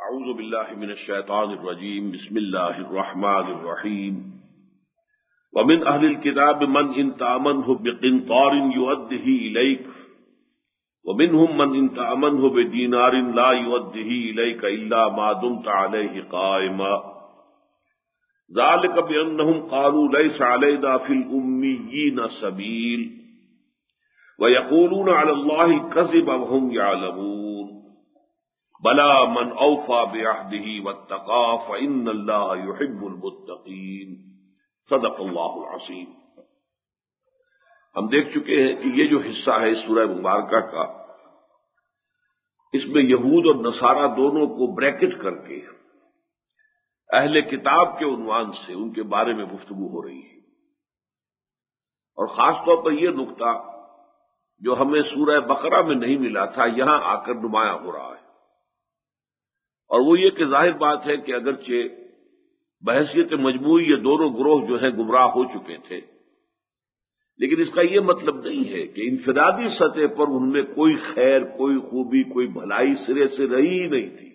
اعوذ باللہ من الشیطان الرجیم بسم اللہ الرحمن الرحیم ومن اہل الکتاب من ان تأمنه بقنطار يؤده الیک ومنهم من ان تأمنه بدینار لا يؤده الیک الا ما دمت علیہ قائما ذلك بأنهم قالوا ليس علينا في الأميين سبيل ويقولون على الله الكذب وهم يعلمون بلى من أوفى بعهده واتقى فإن الله يحب المتقين صدق اللہ العظیم۔ ہم دیکھ چکے ہیں کہ یہ جو حصہ ہے سورہ مبارکہ کا، اس میں یہود اور نصارہ دونوں کو بریکٹ کر کے اہل کتاب کے عنوان سے ان کے بارے میں گفتگو ہو رہی ہے، اور خاص طور پر یہ نقطہ جو ہمیں سورہ بقرہ میں نہیں ملا تھا یہاں آ کر نمایاں ہو رہا ہے، اور وہ یہ کہ ظاہر بات ہے کہ اگرچہ بحیثیت مجموعی یہ دونوں گروہ جو ہیں گمراہ ہو چکے تھے، لیکن اس کا یہ مطلب نہیں ہے کہ انفرادی سطح پر ان میں کوئی خیر، کوئی خوبی، کوئی بھلائی سرے سے رہی ہی نہیں تھی۔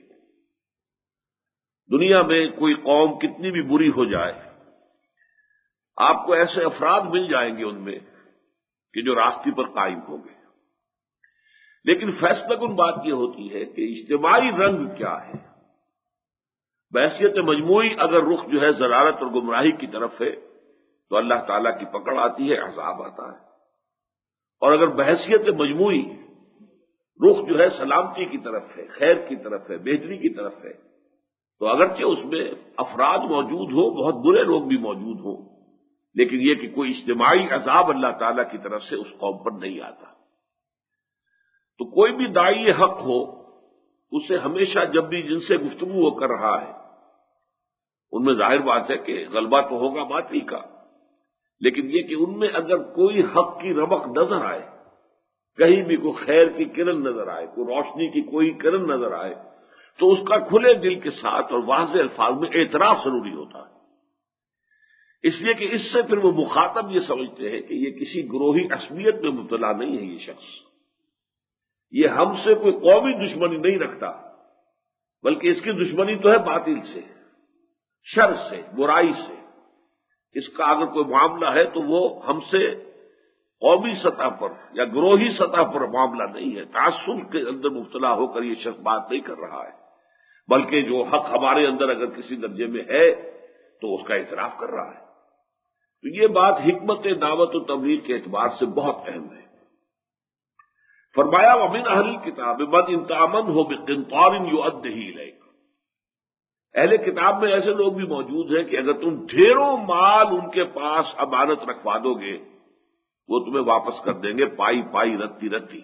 دنیا میں کوئی قوم کتنی بھی بری ہو جائے، آپ کو ایسے افراد مل جائیں گے ان میں کہ جو راستے پر قائم ہوں گے، لیکن فیصلہ کن بات یہ ہوتی ہے کہ اجتماعی رنگ کیا ہے۔ بحیثیت مجموعی اگر رخ جو ہے ضلالت اور گمراہی کی طرف ہے تو اللہ تعالیٰ کی پکڑ آتی ہے، عذاب آتا ہے، اور اگر بحیثیت مجموعی رخ جو ہے سلامتی کی طرف ہے، خیر کی طرف ہے، بہتری کی طرف ہے، تو اگرچہ اس میں افراد موجود ہو، بہت برے لوگ بھی موجود ہوں، لیکن یہ کہ کوئی اجتماعی عذاب اللہ تعالیٰ کی طرف سے اس قوم پر نہیں آتا۔ تو کوئی بھی داعی حق ہو، اسے ہمیشہ جب بھی جن سے گفتگو وہ کر رہا ہے ان میں ظاہر بات ہے کہ غلبہ تو ہوگا باطل کا، لیکن یہ کہ ان میں اگر کوئی حق کی رمق نظر آئے، کہیں بھی کوئی خیر کی کرن نظر آئے، کوئی روشنی کی کوئی کرن نظر آئے، تو اس کا کھلے دل کے ساتھ اور واضح الفاظ میں اعتراف ضروری ہوتا ہے، اس لیے کہ اس سے پھر وہ مخاطب یہ سمجھتے ہیں کہ یہ کسی گروہی عصبیت میں مبتلا نہیں ہے، یہ شخص یہ ہم سے کوئی قومی دشمنی نہیں رکھتا، بلکہ اس کی دشمنی تو ہے باطل سے، شر سے، برائی سے۔ اس کا اگر کوئی معاملہ ہے تو وہ ہم سے قومی سطح پر یا گروہی سطح پر معاملہ نہیں ہے، تعصب کے اندر مبتلا ہو کر یہ شخص بات نہیں کر رہا ہے، بلکہ جو حق ہمارے اندر اگر کسی درجے میں ہے تو اس کا اعتراف کر رہا ہے۔ تو یہ بات حکمت دعوت و تبلیغ کے اعتبار سے بہت اہم ہے۔ فرمایا ومن اہل الکتاب من ان تأمنه بقنطار يؤده الیک، اہل کتاب میں ایسے لوگ بھی موجود ہیں کہ اگر تم ڈھیروں مال ان کے پاس امانت رکھوا دو گے وہ تمہیں واپس کر دیں گے، پائی پائی رتی رتی۔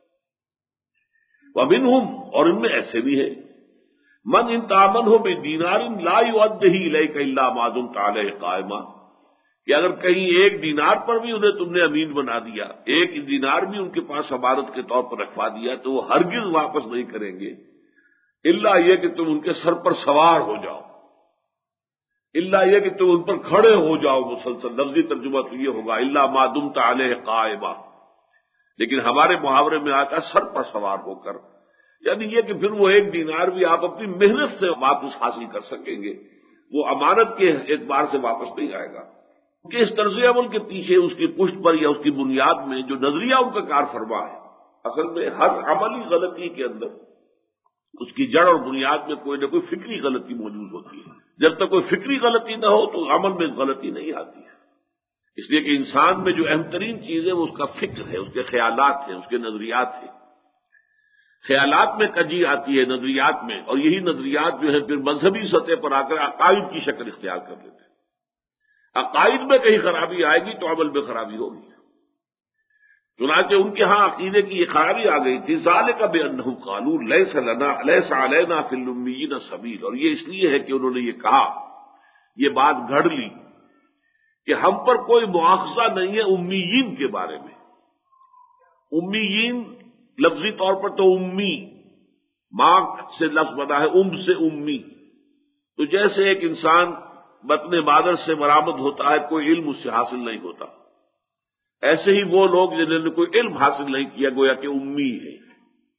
ومنہم، اور ان میں ایسے بھی ہیں، من ان تأمنه بدینار لا يؤده الیک الا ما دمت علیہ قائما، کہ اگر کہیں ایک دینار پر بھی انہیں تم نے امین بنا دیا، ایک دینار بھی ان کے پاس امانت کے طور پر رکھوا دیا، تو وہ ہرگز واپس نہیں کریں گے، الا یہ کہ تم ان کے سر پر سوار ہو جاؤ، الا یہ کہ تم ان پر کھڑے ہو جاؤ مسلسل۔ لفظی ترجمہ تو یہ ہوگا الا ما دمت علیہ قائما، لیکن ہمارے محاورے میں آتا ہے سر پر سوار ہو کر، یعنی یہ کہ پھر وہ ایک دینار بھی آپ اپنی محنت سے واپس حاصل کر سکیں گے، وہ امانت کے اعتبار سے واپس نہیں آئے گا، کہ اس طرز عمل کے پیچھے اس کی پشت پر یا اس کی بنیاد میں جو نظریہ ان کا کار فرما ہے، اصل میں ہر عملی غلطی کے اندر اس کی جڑ اور بنیاد میں کوئی نہ کوئی فکری غلطی موجود ہوتی ہے۔ جب تک کوئی فکری غلطی نہ ہو تو عمل میں غلطی نہیں آتی ہے، اس لیے کہ انسان میں جو اہم ترین چیز ہے وہ اس کا فکر ہے، اس کے خیالات ہیں، اس کے نظریات ہیں۔ خیالات میں کجی آتی ہے، نظریات میں، اور یہی نظریات جو ہے پھر مذہبی سطح پر آ کر عقائد کی شکل اختیار کر لیتے ہیں۔ عقائد میں کہیں خرابی آئے گی تو عمل میں خرابی ہوگی، چنانچہ ان کے ہاں عقیدے کی یہ خرابی آ گئی تھی، ذالک بأنہم قالوا لیس علینا فی الامیین سبیل، اور یہ اس لیے ہے کہ انہوں نے یہ کہا، یہ بات گھڑ لی کہ ہم پر کوئی مواخذہ نہیں ہے امیین کے بارے میں۔ امیین لفظی طور پر تو امی، ماں سے لفظ بنا ہے ام سے امی، تو جیسے ایک انسان بطن مادر سے برآمد ہوتا ہے، کوئی علم اس سے حاصل نہیں ہوتا، ایسے ہی وہ لوگ جنہوں نے کوئی علم حاصل نہیں کیا گویا کہ امی ہے،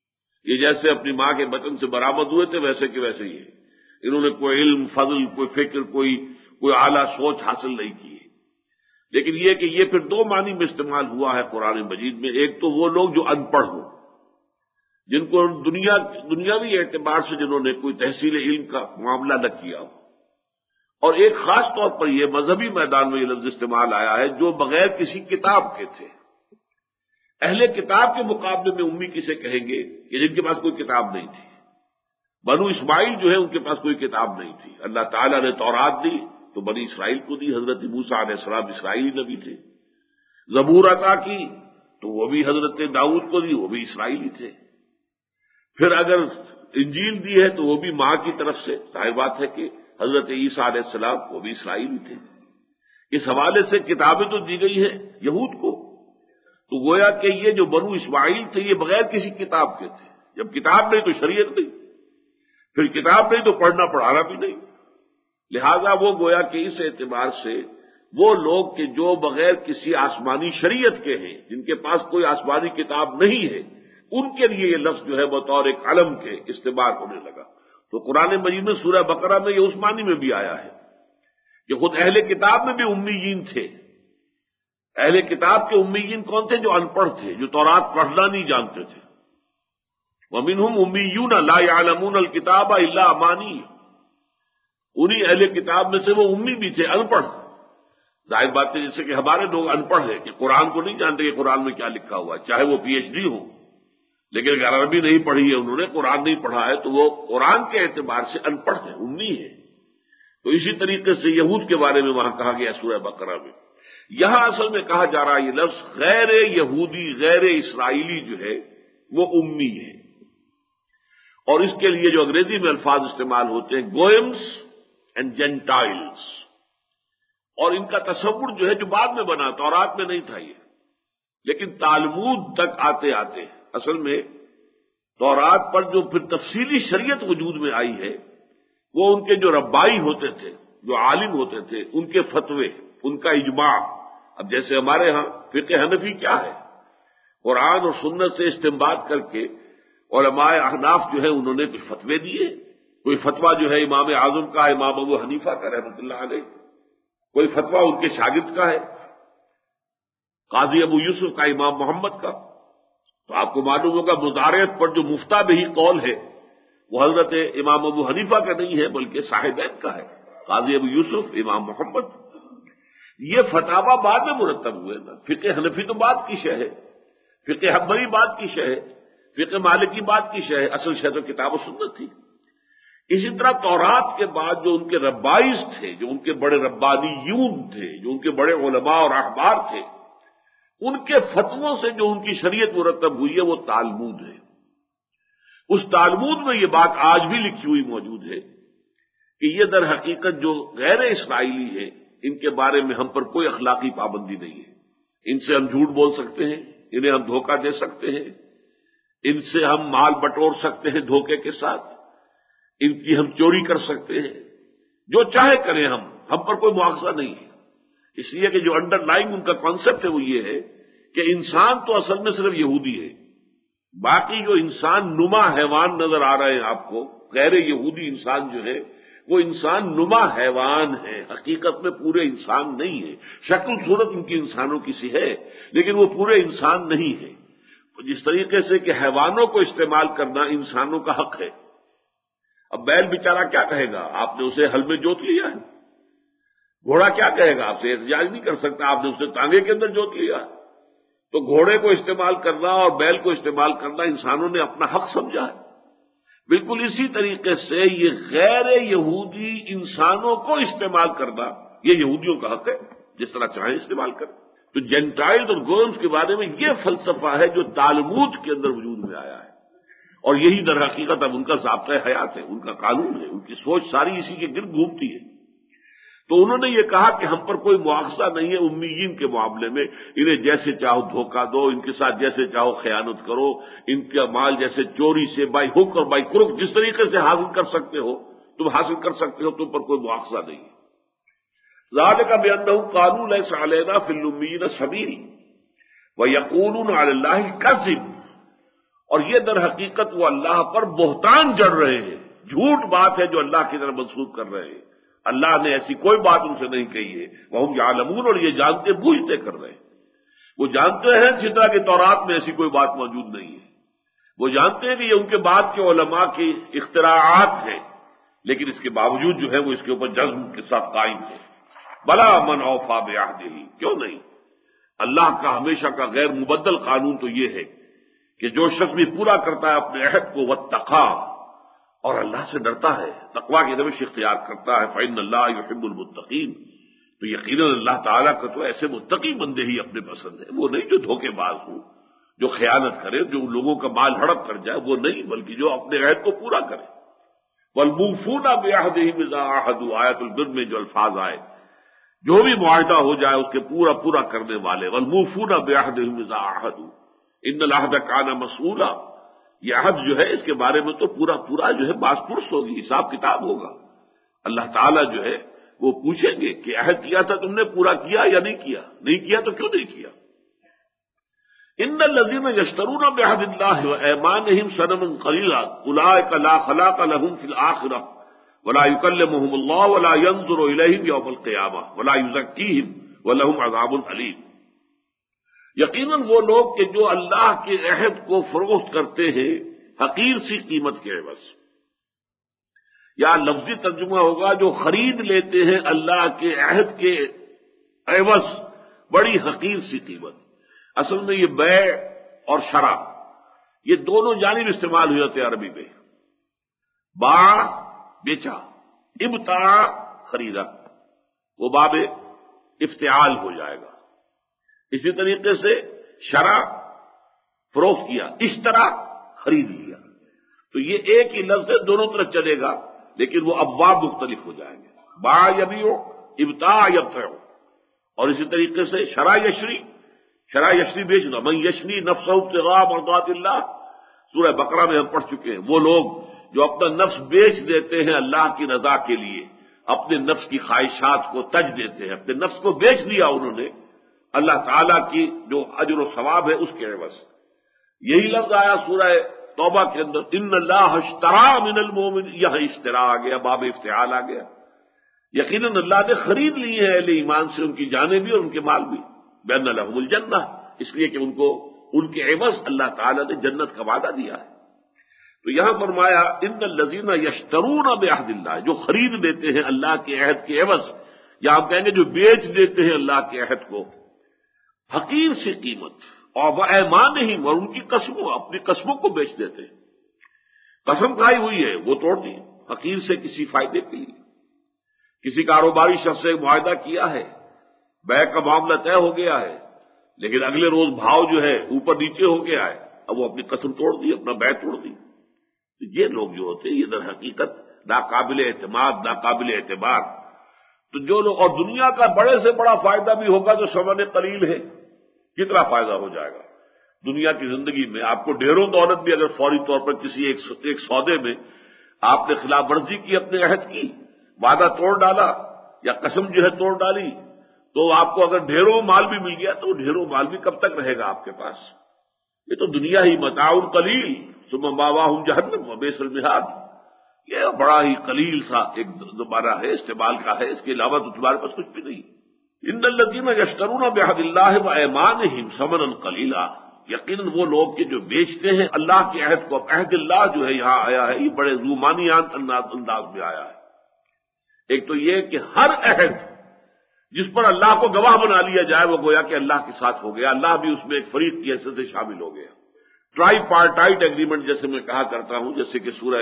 یہ جیسے اپنی ماں کے بطن سے برآمد ہوئے تھے ویسے کہ ویسے ہی ہے، انہوں نے کوئی علم، فضل، کوئی فکر، کوئی اعلیٰ سوچ حاصل نہیں کی ہے۔ لیکن یہ کہ یہ پھر دو معنی میں استعمال ہوا ہے قرآن مجید میں، ایک تو وہ لوگ جو ان پڑھ ہوں، جن کو دنیاوی اعتبار سے جنہوں نے کوئی تحصیل علم کا معاملہ نہ کیا ہو، اور ایک خاص طور پر یہ مذہبی میدان میں یہ لفظ استعمال آیا ہے جو بغیر کسی کتاب کے تھے۔ اہل کتاب کے مقابلے میں امی کسے کہیں گے کہ جن کے پاس کوئی کتاب نہیں تھی۔ بنو اسماعیل جو ہے ان کے پاس کوئی کتاب نہیں تھی، اللہ تعالیٰ نے تورات دی تو بنی اسرائیل کو دی، حضرت موسیٰ علیہ السلام اسرائیلی نبی تھے۔ زبور عطا کی تو وہ بھی حضرت داؤد کو دی، وہ بھی اسرائیلی تھے۔ پھر اگر انجیل دی ہے تو وہ بھی ماں کی طرف سے، ظاہر بات ہے کہ حضرت عیسیٰ علیہ السلام وہ بھی اسرائیلی تھے۔ اس حوالے سے کتابیں تو دی گئی ہیں یہود کو، تو گویا کہ یہ جو بنو اسماعیل تھے یہ بغیر کسی کتاب کے تھے۔ جب کتاب نہیں تو شریعت نہیں، پھر کتاب نہیں تو پڑھنا پڑھانا بھی نہیں، لہذا وہ گویا کہ اس اعتبار سے وہ لوگ کہ جو بغیر کسی آسمانی شریعت کے ہیں، جن کے پاس کوئی آسمانی کتاب نہیں ہے، ان کے لیے یہ لفظ جو ہے بطور ایک علم کے استعمال ہونے لگا۔ تو قرآن مجید میں سورہ بقرہ میں یہ اس معنی میں بھی آیا ہے کہ خود اہل کتاب میں بھی امیین تھے۔ اہل کتاب کے امیین کون تھے؟ جو ان پڑھ تھے، جو تورات پڑھنا نہیں جانتے تھے۔ وَمِنْهُمْ أُمِّيُّونَ لَا يَعْلَمُونَ الْكِتَابَ إِلَّا أَمَانِيَّ، انہی اہل کتاب میں سے وہ امی بھی تھے، ان پڑھ۔ ظاہر بات ہے جیسے کہ ہمارے لوگ ان پڑھ ہیں کہ قرآن کو نہیں جانتے کہ قرآن میں کیا لکھا ہوا ہے، چاہے وہ پی ایچ ڈی ہو، لیکن اگر عربی نہیں پڑھی ہے انہوں نے، قرآن نہیں پڑھا ہے، تو وہ قرآن کے اعتبار سے ان پڑھ ہیں، امی ہے۔ تو اسی طریقے سے یہود کے بارے میں وہاں کہا گیا سورہ بقرہ میں۔ یہاں اصل میں کہا جا رہا ہے یہ لفظ غیر یہودی، غیر اسرائیلی جو ہے وہ امی ہے، اور اس کے لیے جو انگریزی میں الفاظ استعمال ہوتے ہیں گوئمس اینڈ جینٹائلز، اور ان کا تصور جو ہے جو بعد میں بنا، تورات میں نہیں تھا یہ، لیکن تالمود تک آتے آتے اصل میں تورات پر جو پھر تفصیلی شریعت وجود میں آئی ہے وہ ان کے جو ربائی ہوتے تھے، جو عالم ہوتے تھے، ان کے فتوے، ان کا اجماع۔ اب جیسے ہمارے ہاں فقہ حنفی کیا ہے؟ قرآن اور سنت سے استنباط کر کے علماء احناف جو ہے انہوں نے کچھ فتوے دیے، کوئی فتویٰ جو ہے امام اعظم کا، امام ابو حنیفہ کا رحمۃ اللہ علیہ، کوئی فتویٰ ان کے شاگرد کا ہے، قاضی ابو یوسف کا، امام محمد کا۔ تو آپ کو معلوم ہوگا مضارعت پر جو مفتہ بہی قول ہے وہ حضرت امام ابو حنیفہ کا نہیں ہے بلکہ صاحبین کا ہے، قاضی ابو یوسف، امام محمد۔ یہ فتاوا بعد میں مرتب ہوئے نا، فقہ حنفی تو بعد کی شے ہے، فقہ حنبلی بعد کی شے ہے، فقہ مالکی بعد کی شے ہے، اصل شے تو کتاب و سنت تھی۔ اسی طرح تورات کے بعد جو ان کے ربائز تھے، جو ان کے بڑے ربانیون تھے، جو ان کے بڑے علماء اور احبار تھے، ان کے فتووں سے جو ان کی شریعت مرتب ہوئی ہے وہ تالمود ہے۔ اس تالمود میں یہ بات آج بھی لکھی ہوئی موجود ہے کہ یہ در حقیقت جو غیر اسرائیلی ہے ان کے بارے میں ہم پر کوئی اخلاقی پابندی نہیں ہے، ان سے ہم جھوٹ بول سکتے ہیں، انہیں ہم دھوکہ دے سکتے ہیں، ان سے ہم مال بٹور سکتے ہیں دھوکے کے ساتھ، ان کی ہم چوری کر سکتے ہیں، جو چاہے کریں ہم پر کوئی مواخذہ نہیں ہے۔ اس لیے کہ جو انڈر لائن ان کا کانسیپٹ ہے وہ یہ ہے کہ انسان تو اصل میں صرف یہودی ہے، باقی جو انسان نما حیوان نظر آ رہے ہیں آپ کو، غیر یہودی انسان جو ہے وہ انسان نما حیوان ہے، حقیقت میں پورے انسان نہیں ہے، شکل صورت ان کی انسانوں کی سی ہے لیکن وہ پورے انسان نہیں ہے۔ جس طریقے سے کہ حیوانوں کو استعمال کرنا انسانوں کا حق ہے۔ اب بیل بیچارہ کیا کہے گا؟ آپ نے اسے ہل میں جوت لیا ہے۔ گھوڑا کیا کہے گا؟ آپ سے احتجاج نہیں کر سکتا، آپ نے اسے تانگے کے اندر جوت لیا۔ تو گھوڑے کو استعمال کرنا اور بیل کو استعمال کرنا انسانوں نے اپنا حق سمجھا ہے۔ بالکل اسی طریقے سے یہ غیر یہودی انسانوں کو استعمال کرنا یہ یہودیوں کا حق ہے، جس طرح چاہیں استعمال کریں۔ تو جینٹائلز اور گوئمز کے بارے میں یہ فلسفہ ہے جو تالمود کے اندر وجود میں آیا ہے، اور یہی در حقیقت اب ان کا ضابطۂ حیات ہے، ان کا قانون ہے، ان کی سوچ ساری اسی کے گرد گھومتی ہے۔ تو انہوں نے یہ کہا کہ ہم پر کوئی مواخذہ نہیں ہے امیین کے معاملے میں، انہیں جیسے چاہو دھوکہ دو، ان کے ساتھ جیسے چاہو خیانت کرو، ان کا مال جیسے چوری سے بائی ہک اور بائی کروک جس طریقے سے حاصل کر سکتے ہو تم حاصل کر سکتے ہو، تم پر کوئی مواخذہ نہیں ہے۔ ذالک بأنہم قالوا لیس علینا فی الامیین سبیل ویقولون علی اللہ الکذب اور یہ در حقیقت وہ اللہ پر بہتان جڑ رہے ہیں، جھوٹ بات ہے جو اللہ کی طرف منسوب کر رہے ہیں۔ اللہ نے ایسی کوئی بات ان سے نہیں کہی ہے، وہ یعلمون، اور یہ جانتے بوجھتے کر رہے ہیں۔ وہ جانتے ہیں جس طرح کہ تورات میں ایسی کوئی بات موجود نہیں ہے، وہ جانتے ہیں کہ یہ ان کے بعد کے علماء کی اختراعات ہیں، لیکن اس کے باوجود جو ہے وہ اس کے اوپر جزم کے ساتھ قائم ہے۔ بلا من اوفا بعہدہ، کیوں نہیں؟ اللہ کا ہمیشہ کا غیر مبدل قانون تو یہ ہے کہ جو شخص بھی پورا کرتا ہے اپنے عہد کو واتقا، اور اللہ سے ڈرتا ہے، تقویٰ کی روش اختیار کرتا ہے، فإن اللہ یحب المتقین، تو یقیناً اللہ تعالیٰ کا تو ایسے متقی بندے ہی اپنے پسند ہیں، وہ نہیں جو دھوکے باز ہوں، جو خیانت کرے، جو لوگوں کا مال ہڑپ کر جائے، وہ نہیں، بلکہ جو اپنے عہد کو پورا کرے۔ والموفون بعہدہم اذا عاہدوا، آیت البر میں جو الفاظ آئے، جو بھی معاہدہ ہو جائے اس کے پورا کرنے والے، والموفون بعہدہم اذا عاہدوا ان العہد کان مسئولا، یہ عہد جو ہے اس کے بارے میں تو پورا جو ہے باز پرس ہوگی، حساب کتاب ہوگا۔ اللہ تعالیٰ جو ہے وہ پوچھیں گے کہ عہد کیا تھا تم نے، پورا کیا یا نہیں کیا؟ نہیں کیا تو کیوں نہیں کیا؟ ان الذین یشترون بعہد اللہ وایمانہم ثمنا قلیلا اولئک لا خلاق لهم فی الآخرہ ولا یکلمہم اللہ ولا ینظر الیہم یوم القیامہ ولا یزکیہم ولہم عذاب علیم۔ یقیناً وہ لوگ کہ جو اللہ کے عہد کو فروخت کرتے ہیں حقیر سی قیمت کے عوض، یا لفظی ترجمہ ہوگا جو خرید لیتے ہیں اللہ کے عہد کے عوض بڑی حقیر سی قیمت۔ اصل میں یہ بیع اور شرع یہ دونوں جانب استعمال ہو جاتے ہیں عربی میں۔ باع بیچا، ابتاع خریدا، وہ باب افتعال ہو جائے گا۔ اسی طریقے سے شرع فروخت کیا، اشترا خرید لیا، تو یہ ایک ہی لفظ ہے، دونوں طرف چلے گا، لیکن وہ ابواب مختلف ہو جائیں گے، باع یبیع، ابتاع یبتع۔ اور اسی طریقے سے شرع یشری بیچنا، من یشری نفسہ ابتغاء مرضات اللہ، سورہ بقرہ میں ہم پڑھ چکے ہیں، وہ لوگ جو اپنا نفس بیچ دیتے ہیں اللہ کی رضا کے لیے، اپنے نفس کی خواہشات کو تج دیتے ہیں، اپنے نفس کو بیچ دیا انہوں نے اللہ تعالیٰ کی جو اجر و ثواب ہے اس کے عوض۔ یہی لفظ آیا سورہ توبہ کے اندر، ان اللہ اشتری من المؤمنین، یہاں اشترا آ گیا، باب افتعال آ گیا۔ یقیناً اللہ نے خرید لی ہے اہل ایمان سے ان کی جانیں بھی اور ان کے مال بھی، بأن لهم الجنہ، اس لیے کہ ان کو ان کے عوض اللہ تعالیٰ نے جنت کا وعدہ دیا ہے۔ تو یہاں فرمایا ان الذین یشترون بعہد اللہ، جو خرید لیتے ہیں اللہ کے عہد کے عوض، یا آپ کہیں گے جو بیچ دیتے ہیں اللہ کے عہد کو حقیر سی قیمت، اور ایمانہم، اور ان کی قسموں، اپنی قسموں کو بیچ دیتے ہیں۔ قسم کھائی ہوئی ہے وہ توڑ دی حقیر سے کسی فائدے کے لیے۔ کسی کاروباری شخص سے معاہدہ کیا ہے، بیع کا معاملہ طے ہو گیا ہے، لیکن اگلے روز بھاؤ جو ہے اوپر نیچے ہو گیا ہے، اب وہ اپنی قسم توڑ دی، اپنا بیع توڑ دی۔ تو یہ لوگ جو ہوتے ہیں یہ در حقیقت ناقابل اعتماد، ناقابل اعتبار۔ تو جو لوگ، اور دنیا کا بڑے سے بڑا فائدہ بھی ہوگا جو ثمن قلیل ہے، کتنا فائدہ ہو جائے گا دنیا کی زندگی میں؟ آپ کو ڈھیروں دولت بھی اگر فوری طور پر کسی ایک سودے میں آپ نے خلاف ورزی کی، اپنے عہد کی، وعدہ توڑ ڈالا یا قسم جو ہے توڑ ڈالی، تو آپ کو اگر ڈھیروں مال بھی مل گیا تو ڈھیروں مال بھی کب تک رہے گا آپ کے پاس؟ یہ تو دنیا ہی متاع قلیل ثم مأواہم جہنم وبئس المہاد، یہ بڑا ہی قلیل سا ایک دوبارہ ہے، استعمال کا ہے، اس کے علاوہ تو تمہارے پاس کچھ بھی نہیں۔ ان الذین یشترون بعہد اللہ وایمانہم ثمنا قلیلا، یقیناً وہ لوگ کہ جو بیچتے ہیں اللہ کے عہد کو۔ عہد اللہ جو ہے یہاں آیا ہے، یہ بڑے رومانیات انداز میں آیا ہے۔ ایک تو یہ کہ ہر عہد جس پر اللہ کو گواہ بنا لیا جائے وہ گویا کہ اللہ کے ساتھ ہو گیا، اللہ بھی اس میں ایک فریق کی حیثیت سے شامل ہو گیا۔ ٹرائی پارٹائٹ ایگریمنٹ جیسے میں کہا کرتا ہوں، جیسے کہ سورہ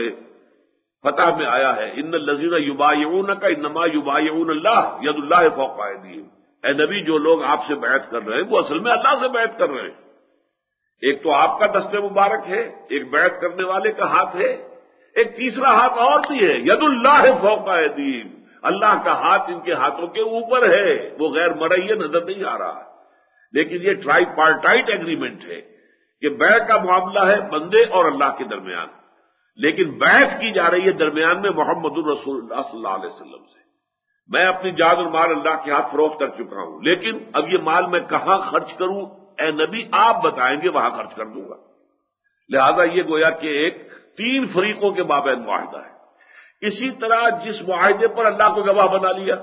فتح میں آیا ہے، ان الذین یبایعونک انما یبایعون اللہ ید اللہ فوق ایدیہم، اے نبی جو لوگ آپ سے بیعت کر رہے ہیں وہ اصل میں اللہ سے بیعت کر رہے ہیں۔ ایک تو آپ کا دست مبارک ہے، ایک بیعت کرنے والے کا ہاتھ ہے، ایک تیسرا ہاتھ اور بھی ہے، ید اللہ فوق ایدیہم، اللہ کا ہاتھ ان کے ہاتھوں کے اوپر ہے، وہ غیر مرئی نظر نہیں آ رہا، لیکن یہ ٹرائی پارٹائٹ ایگریمنٹ ہے کہ بیع کا معاملہ ہے بندے اور اللہ کے درمیان، لیکن بیعت کی جا رہی ہے درمیان میں محمد الرسول اللہ صلی اللہ علیہ وسلم سے۔ میں اپنی جان اور مال اللہ کے ہاتھ فروخت کر چکا ہوں، لیکن اب یہ مال میں کہاں خرچ کروں، اے نبی آپ بتائیں گے، وہاں خرچ کر دوں گا۔ لہذا یہ گویا کہ ایک 3 فریقوں کے مابین معاہدہ ہے۔ اسی طرح جس معاہدے پر اللہ کو گواہ بنا لیا،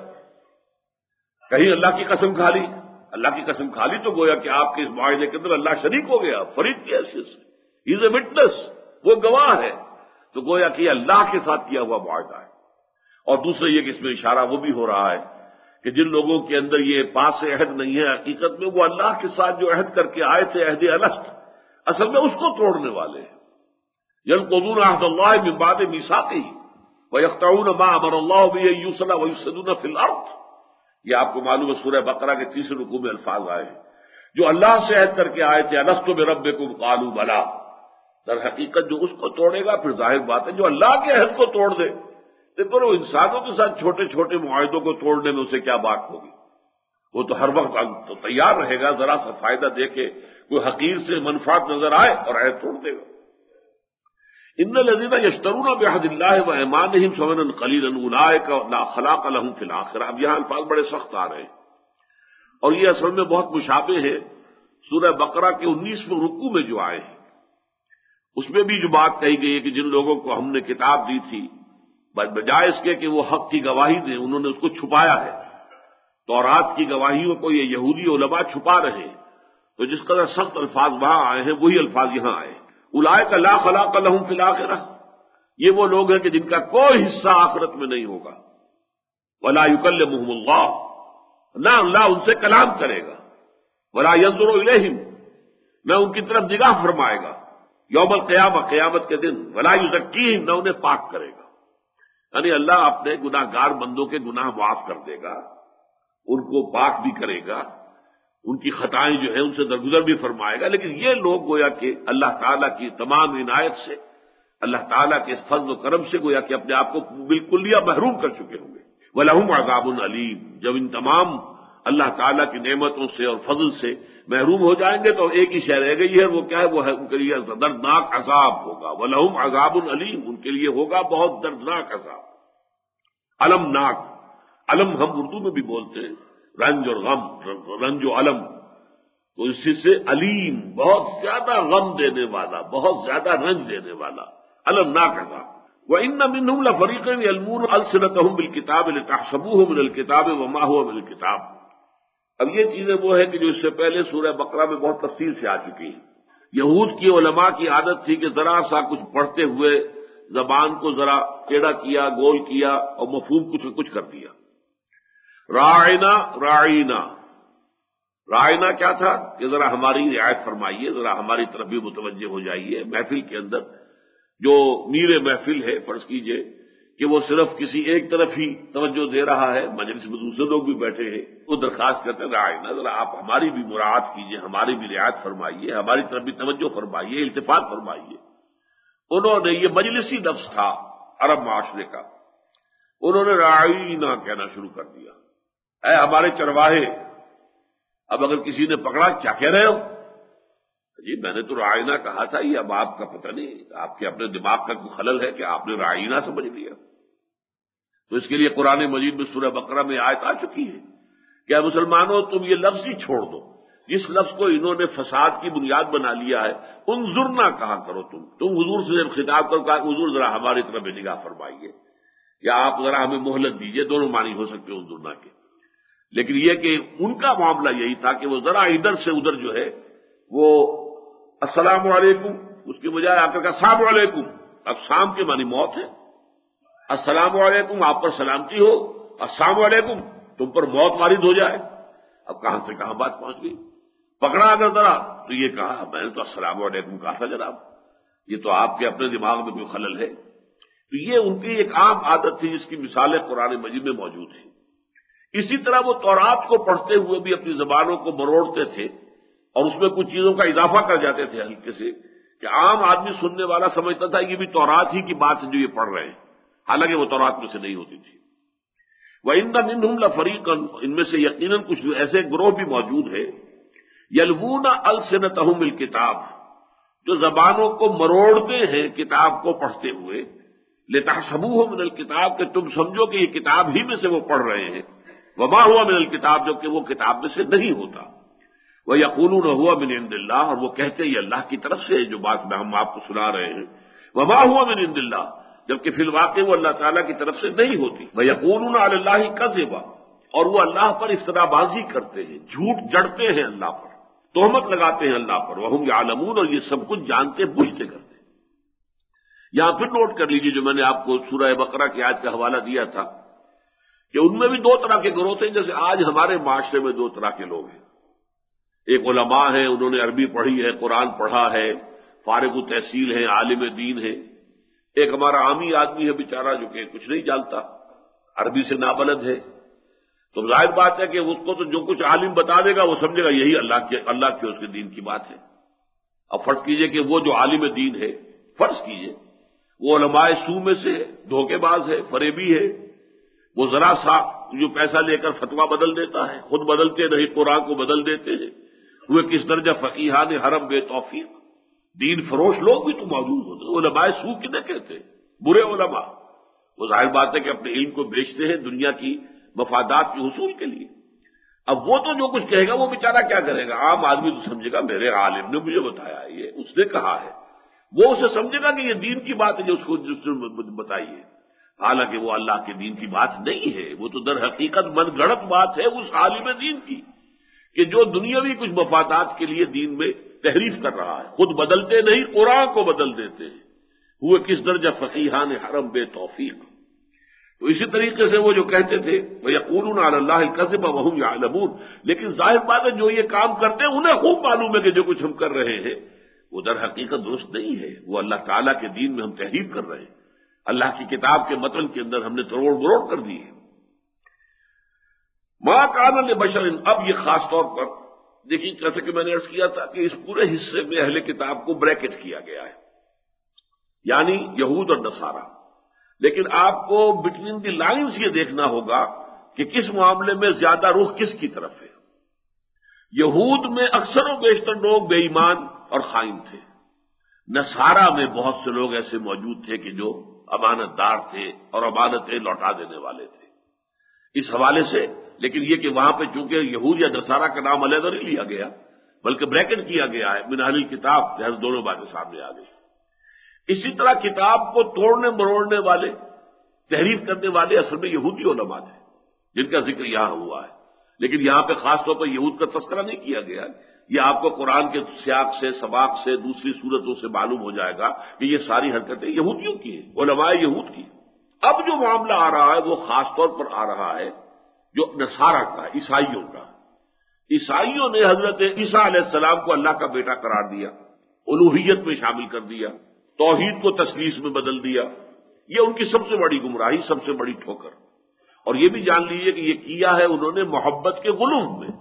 کہیں اللہ کی قسم کھا لی، اللہ کی قسم کھا لی تو گویا کہ آپ کے اس معاہدے کے اندر اللہ شریک ہو گیا، فریق کی حیثیت سے، ہی از اے وٹنس، وہ گواہ ہے، تو گویا کہ یہ اللہ کے ساتھ کیا ہوا معاہدہ ہے۔ اور دوسرا یہ کہ اس میں اشارہ وہ بھی ہو رہا ہے کہ جن لوگوں کے اندر یہ پاس عہد نہیں ہے، حقیقت میں وہ اللہ کے ساتھ جو عہد کر کے آئے تھے، عہد الست، اصل میں اس کو توڑنے والے ہیں۔ ينقضون عهد الله من بعد ميثاقه ويقطعون ما امر الله به ان يوصل ويفسدون في الارض۔ یہ آپ کو معلوم ہے سورہ بقرہ کے 3 رکوع میں الفاظ آئے ہیں، جو اللہ سے عہد کر کے آئے تھے، الست بربکم قالوا بلا، در حقیقت جو اس کو توڑے گا پھر ظاہر بات ہے جو اللہ کے عہد کو توڑ دے، دیکھو وہ انسانوں کے ساتھ چھوٹے چھوٹے معاہدوں کو توڑنے میں اسے کیا بات ہوگی، وہ تو ہر وقت تو تیار رہے گا ذرا سا فائدہ دے کے کوئی حقیر سے منفعت نظر آئے اور عہد توڑ دے گا۔ ان الذين يشترون بعهد الله وايمانهم ثمنا قليلا اولئك لا خلاق لهم في الاخره۔ اب یہاں الفاظ بڑے سخت آ رہے ہیں اور یہ اصل میں بہت مشابہ ہے سورہ بقرہ کے 19ویں رکوع میں جو آئے ہیں، اس میں بھی جو بات کہی گئی ہے کہ جن لوگوں کو ہم نے کتاب دی تھی بجائے اس کے کہ وہ حق کی گواہی دیں، انہوں نے اس کو چھپایا ہے، تورات کی گواہیوں کو یہ یہودی علماء چھپا رہے ہیں، تو جس قدر سخت الفاظ وہاں آئے ہیں وہی الفاظ یہاں آئے ہیں۔ اولئک لا خلاق لهم فی الاخرہ، یہ وہ لوگ ہیں کہ جن کا کوئی حصہ آخرت میں نہیں ہوگا، ولا یکلمہم اللہ، نہ اللہ ان سے کلام کرے گا، ولا ینظر الیہم، نہ ان کی طرف نگاہ فرمائے گا، یوم القیامہ، قیامت کے دن، ولا یزکیہم، نہ انہیں پاک کرے گا، یعنی اللہ اپنے گناہ گار بندوں کے گناہ معاف کر دے گا، ان کو پاک بھی کرے گا، ان کی خطائیں جو ہیں ان سے درگزر بھی فرمائے گا، لیکن یہ لوگ گویا کہ اللہ تعالیٰ کی تمام عنایت سے، اللہ تعالیٰ کے اس فضل و کرم سے گویا کہ اپنے آپ کو بالکل محروم کر چکے ہوں گے۔ وَلَهُمْ عَذَابٌ عَلِيمٌ، جب ان تمام اللہ تعالیٰ کی نعمتوں سے اور فضل سے محروم ہو جائیں گے تو ایک ہی شے رہ گئی ہے، وہ کیا ہے، وہ ہے ان کے لیے دردناک عذاب ہوگا۔ وَلَهُمْ عَذَابٌ عَلِيمٌ، ان کے لیے ہوگا بہت دردناک عذاب، المناک۔ علم ہم اردو میں بھی بولتے ہیں، رنج اور غم، رنج و علم، تو اسی سے علیم، بہت زیادہ غم دینے والا، بہت زیادہ رنج دینے والا، المناک عذاب۔ وَإِنَّ مِنْهُمْ لَفَرِيقًا يَلْوُونَ أَلْسِنَتَهُمْ بِالْكِتَابِ لِتَحْسَبُوهُ مِنَ الْكِتَابِ وَمَا هُوَ مِنَ الْكِتَابِ۔ اب یہ چیزیں وہ ہے کہ جو اس سے پہلے سورہ بقرہ میں بہت تفصیل سے آ چکی ہیں۔ یہود کی علماء کی عادت تھی کہ ذرا سا کچھ پڑھتے ہوئے زبان کو ذرا ٹیڑھا کیا، گول کیا اور مفہوم کچھ کر دیا۔ راعنا رائنا، رائنا کیا تھا کہ ذرا ہماری رعایت فرمائیے، ذرا ہماری طرف بھی متوجہ ہو جائیے۔ محفل کے اندر جو میر محفل ہے، فرض کیجئے کہ وہ صرف کسی ایک طرف ہی توجہ دے رہا ہے، مجلس میں دوسرے لوگ بھی بیٹھے ہیں، وہ درخواست کرتے ہیں رائنا، ذرا آپ ہماری بھی مراعات کیجئے، ہماری بھی رعایت فرمائیے، ہماری طرف بھی توجہ فرمائیے، التفات فرمائیے۔ انہوں نے، یہ مجلسی لفظ تھا عرب معاشرے کا، انہوں نے رائنا کہنا شروع کر دیا، اے ہمارے چرواہے۔ اب اگر کسی نے پکڑا، کیا کہہ رہے ہو؟ جی میں نے تو رائنا کہا تھا، یہ اب آپ کا پتہ نہیں، آپ کے اپنے دماغ کا کوئی خلل ہے کہ آپ نے رائنا سمجھ لیا۔ تو اس کے لیے قرآن مجید میں سورہ بقرہ میں آیت آ چکی ہے کہ اے مسلمانوں، تم یہ لفظ ہی چھوڑ دو، جس لفظ کو انہوں نے فساد کی بنیاد بنا لیا ہے، انظرنا کہا کرو، تم حضور سے خطاب کرو، کہا حضور ذرا ہماری طرف نگاہ فرمائیے، یا آپ ذرا ہمیں مہلت دیجیے، دونوں معنی ہو سکتے انظرنا کے۔ لیکن یہ کہ ان کا معاملہ یہی تھا کہ وہ ذرا ادھر سے ادھر جو ہے وہ السلام علیکم، اس کے بجائے آ کر السلام علیکم۔ اب سام کے معنی موت ہے، السلام علیکم آپ پر سلامتی ہو، السلام علیکم تم پر موت وارد ہو جائے۔ اب کہاں سے کہاں بات پہنچ گئی، پکڑا اگر ذرا تو یہ کہا میں نے تو السلام علیکم کہا تھا جناب، یہ تو آپ کے اپنے دماغ میں کوئی خلل ہے۔ تو یہ ان کی ایک عام عادت تھی جس کی مثالیں قرآن مجید میں موجود ہیں۔ اسی طرح وہ تورات کو پڑھتے ہوئے بھی اپنی زبانوں کو مروڑتے تھے اور اس میں کچھ چیزوں کا اضافہ کر جاتے تھے ہلکے سے، کہ عام آدمی سننے والا سمجھتا تھا یہ بھی تورات ہی کی بات ہے جو یہ پڑھ رہے ہیں، حالانکہ وہ تورات میں سے نہیں ہوتی تھی۔ وَإِنَّ مِنْهُمْ لَفَرِيقًا، ان میں سے یقیناً کچھ ایسے گروہ بھی موجود ہے، يَلْوُونَ أَلْسِنَتَهُمْ بِالْكِتَابِ، جو زبانوں کو مروڑتے ہیں کتاب کو پڑھتے ہوئے، لِتَحْسَبُوهُ مِنَ الْكِتَابِ، کہ تم سمجھو کہ یہ کتاب ہی میں سے وہ پڑھ رہے ہیں، وما ہوا من الکتاب، جو کہ وہ کتاب میں سے نہیں ہوتا۔ وَيَقُولُونَ هُوَ مِنْ عِنْدِ اللَّهِ، اور وہ کہتے ہیں یہ اللہ کی طرف سے ہے جو بات میں ہم آپ کو سنا رہے ہیں. وَمَا هُوَ مِنْ عِنْدِ اللَّهِ، جبکہ فی الواقع وہ اللہ تعالیٰ کی طرف سے نہیں ہوتی. وَيَقُولُونَ عَلَى اللَّهِ كَذِبًا، اور وہ اللہ پر افترا بازی کرتے ہیں، جھوٹ جڑتے ہیں اللہ پر، تہمت لگاتے ہیں اللہ پر. وَهُمْ يَعْلَمُونَ، اور یہ سب کچھ جانتے بوجھتے کرتے ہیں. یہاں پھر نوٹ کر لیجیے جو میں نے آپ کو سورہ بقرہ کی آیت کا حوالہ دیا تھا کہ ان میں بھی دو طرح کے گروہ تھے، جیسے آج ہمارے معاشرے میں دو طرح کے لوگ ہیں. ایک علماء ہیں، انہوں نے عربی پڑھی ہے، قرآن پڑھا ہے، فارغ التحصیل ہیں، عالم دین ہے. ایک ہمارا عامی آدمی ہے بیچارہ جو کہ کچھ نہیں جانتا، عربی سے نابلد ہے. تو ظاہر بات ہے کہ اس کو تو جو کچھ عالم بتا دے گا وہ سمجھے گا یہی اللہ کے اس کے دین کی بات ہے. اب فرض کیجئے کہ وہ جو عالم دین ہے، فرض کیجئے وہ علماء سو میں سے دھوکے باز ہے، فریبی ہے، وہ ذرا سا جو پیسہ لے کر فتویٰ بدل دیتا ہے، خود بدلتے نہیں قرآن کو بدل دیتے ہیں. ہوئے کس درجہ فقیہان حرم بے توفیق، دین فروش لوگ بھی تو موجود ہوتے ہیں. علماء سو کنہیں کہتے ہیں؟ برے علماء. وہ ظاہر بات ہے کہ اپنے علم کو بیچتے ہیں دنیا کی مفادات کے حصول کے لیے. اب وہ تو جو کچھ کہے گا وہ بیچارہ کیا کرے گا؟ عام آدمی تو سمجھے گا میرے عالم نے مجھے بتایا، یہ اس نے کہا ہے. وہ اسے سمجھے گا کہ یہ دین کی بات ہے جو اس نے بتائی ہے، حالانکہ وہ اللہ کے دین کی بات نہیں ہے. وہ تو در حقیقت من گڑت بات ہے اس عالم دین کی کہ جو دنیاوی کچھ مفادات کے لیے دین میں تحریف کر رہا ہے، خود بدلتے نہیں قرآن کو بدل دیتے ہیں. ہوئے کس درجہ فقیہان حرم بے توفیق. تو اسی طریقے سے وہ جو کہتے تھے وَيَقُولُونَ عَلَى اللَّهِ الْكَذِبَ وَهُمْ يَعْلَمُونَ، لیکن ظاہر بات ہے جو یہ کام کرتے ہیں انہیں خوب معلوم ہے کہ جو کچھ ہم کر رہے ہیں وہ در حقیقت درست نہیں ہے. وہ اللہ تعالیٰ کے دین میں ہم تحریف کر رہے ہیں، اللہ کی کتاب کے متن کے اندر ہم نے تروڑ مروڑ کر دی ہے. ما کان لبشر، اب یہ خاص طور پر دیکھیے جیسے کہ میں نے عرض کیا تھا کہ اس پورے حصے میں اہل کتاب کو بریکٹ کیا گیا ہے، یعنی یہود اور نصارہ. لیکن آپ کو بٹوین دی لائنز یہ دیکھنا ہوگا کہ کس معاملے میں زیادہ رخ کس کی طرف ہے. یہود میں اکثر و بیشتر لوگ بے ایمان اور خائن تھے. نصارہ میں بہت سے لوگ ایسے موجود تھے کہ جو امانت دار تھے اور امانتیں لوٹا دینے والے تھے. اس حوالے سے لیکن یہ کہ وہاں پہ چونکہ یہود یا نصارہ کا نام علیحدہ نہیں لیا گیا بلکہ بریکٹ کیا گیا ہے، من اہل الکتاب، لہذا دونوں باتیں سامنے آ گئی. اسی طرح کتاب کو توڑنے مروڑنے والے، تحریف کرنے والے اصل میں یہودی علماء تھے جن کا ذکر یہاں ہوا ہے. لیکن یہاں پہ خاص طور پر یہود کا تذکرہ نہیں کیا گیا. یہ آپ کو قرآن کے سیاق سے، سباق سے، دوسری صورتوں سے معلوم ہو جائے گا کہ یہ ساری حرکتیں یہودیوں کی ہیں، علماء یہود کی. اب جو معاملہ آ رہا ہے وہ خاص طور پر آ رہا ہے جو نصارہ کا، عیسائیوں کا. عیسائیوں نے حضرت عیسیٰ علیہ السلام کو اللہ کا بیٹا قرار دیا، الوہیت میں شامل کر دیا، توحید کو تثلیث میں بدل دیا. یہ ان کی سب سے بڑی گمراہی، سب سے بڑی ٹھوکر. اور یہ بھی جان لیجیے کہ یہ کیا ہے انہوں نے محبت کے غلوم میں.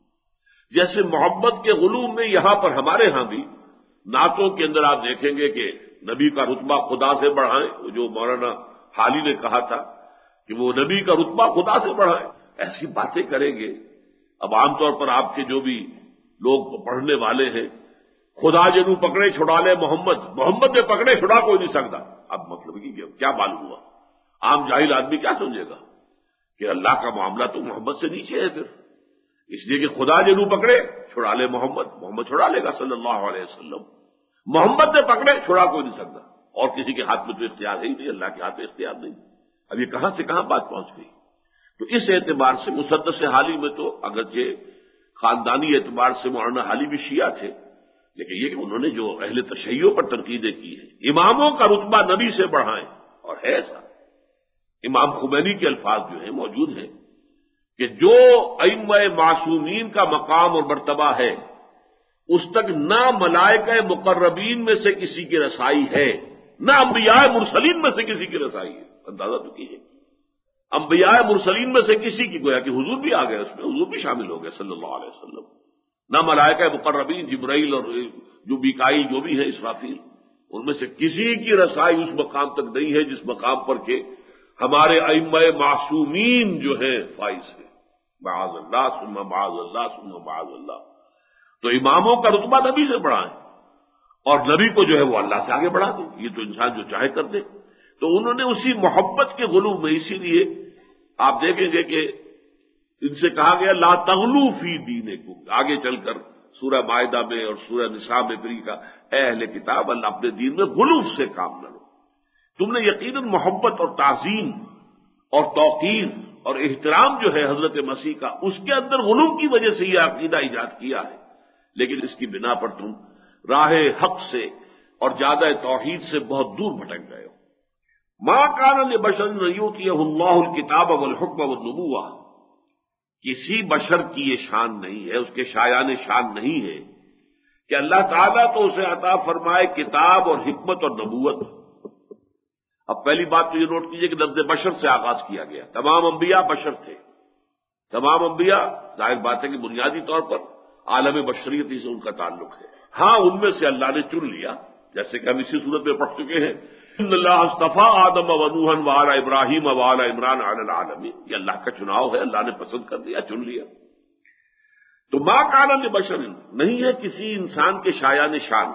جیسے محبت کے غلوم میں یہاں پر ہمارے ہاں بھی نعتوں کے اندر آپ دیکھیں گے کہ نبی کا رتبہ خدا سے بڑھائیں، وہ جو مولانا حالی نے کہا تھا کہ وہ نبی کا رتبہ خدا سے بڑھائیں، ایسی باتیں کریں گے. اب عام طور پر آپ کے جو بھی لوگ پڑھنے والے ہیں، خدا جنو پکڑے چھڑا لے محمد نے پکڑے چھڑا کوئی نہیں سکتا. اب مطلب کیا معلوم ہوا؟ عام جاہل آدمی کیا سمجھے گا کہ اللہ کا معاملہ تو محمد سے نیچے ہے. پھر اس لیے کہ خدا جنو پکڑے چھڑا لے محمد چھڑا لے گا صلی اللہ علیہ وسلم. محمد نے پکڑے چھڑا کوئی نہیں سکتا، اور کسی کے ہاتھ میں تو اختیار ہے ہی نہیں، اللہ کے ہاتھ میں اختیار نہیں. اب یہ کہاں سے کہاں بات پہنچ گئی. تو اس اعتبار سے مسدس حالی میں تو اگرچہ خاندانی اعتبار سے مولانا حالی بھی شیعہ تھے، لیکن یہ کہ انہوں نے جو اہل تشیع پر تنقیدیں کی ہیں، اماموں کا رتبہ نبی سے بڑھائیں. اور ہے ایسا، امام خمینی کے الفاظ جو ہیں موجود ہیں کہ جو ائمہ معصومین کا مقام اور مرتبہ ہے اس تک نہ ملائکہ مقربین میں سے کسی کی رسائی ہے، نہ انبیاء مرسلین میں سے کسی کی رسائی ہے. اندازہ تو کیجیے، انبیاء مرسلین میں سے کسی کی، گویا کہ حضور بھی آ گئے، اس میں حضور بھی شامل ہو گئے صلی اللہ علیہ وسلم. نہ ملائکہ مقربین جبرائیل اور جو میکائیل جو بھی ہے اسرافیل، ان میں سے کسی کی رسائی اس مقام تک نہیں ہے جس مقام پر کہ ہمارے ائمہ معصومین جو ہیں فائز ہیں. معاذ اللہ ثم معاذ اللہ ثم معاذ اللہ. تو اماموں کا رتبہ نبی سے بڑھائیں اور نبی کو جو ہے وہ اللہ سے آگے بڑھا دیں. یہ تو انسان جو چاہے کر دے. تو انہوں نے اسی محبت کے غلو میں، اسی لیے آپ دیکھیں گے کہ ان سے کہا گیا لا تغلو فی دینکم، آگے چل کر سورہ مائدہ میں اور سورہ نساء میں بھی کا اے اہل کتاب اللہ اپنے دین میں غلو سے کام نہ لو. تم نے یقیناً محبت اور تعظیم اور توقیر اور احترام جو ہے حضرت مسیح کا اس کے اندر غلو کی وجہ سے یہ عقیدہ ایجاد کیا ہے، لیکن اس کی بنا پر تم راہ حق سے اور زیادہ توحید سے بہت دور بھٹک گئے ہو. ما کان لبشر ان یؤتیہ اللہ الکتاب والحکم والنبوہ، کسی بشر کی یہ شان نہیں ہے، اس کے شایان شان نہیں ہے کہ اللہ تعالیٰ تو اسے عطا فرمائے کتاب اور حکمت اور نبوت. اب پہلی بات تو یہ نوٹ کیجئے کہ لفظ بشر سے آغاز کیا گیا. تمام انبیاء بشر تھے، تمام انبیاء ظاہر بات ہے کہ بنیادی طور پر عالم بشریتی سے ان کا تعلق ہے. ہاں ان میں سے اللہ نے چن لیا، جیسے کہ ہم اسی صورت میں پڑھ چکے ہیں ان اللہ اصطفیٰ آدم و نوحا وآل ابراہیم وآل عمران علی العالمین. یہ اللہ کا چناؤ ہے، اللہ نے پسند کر دیا، چن لیا. تو ما کان لبشر نہیں ہے کسی انسان کے شایان شان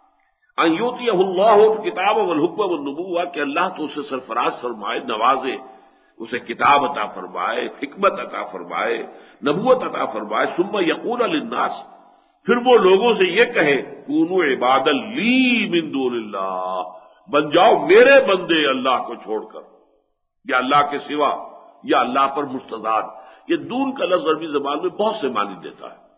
ان یؤتیہ اللہ الکتاب والحکم والنبوہ کہ اللہ تو اسے سرفراز فرمائے، نوازے، اسے کتاب عطا فرمائے، حکمت عطا فرمائے، نبوت عطا فرمائے. ثم یقول للناس، پھر وہ لوگوں سے یہ کہے کونوا عبادا لی من دون اللہ، بن جاؤ میرے بندے اللہ کو چھوڑ کر، یا اللہ کے سوا، یا اللہ پر مستضاد. یہ دون کا لفظ عربی زبان میں بہت سے معنی دیتا ہے.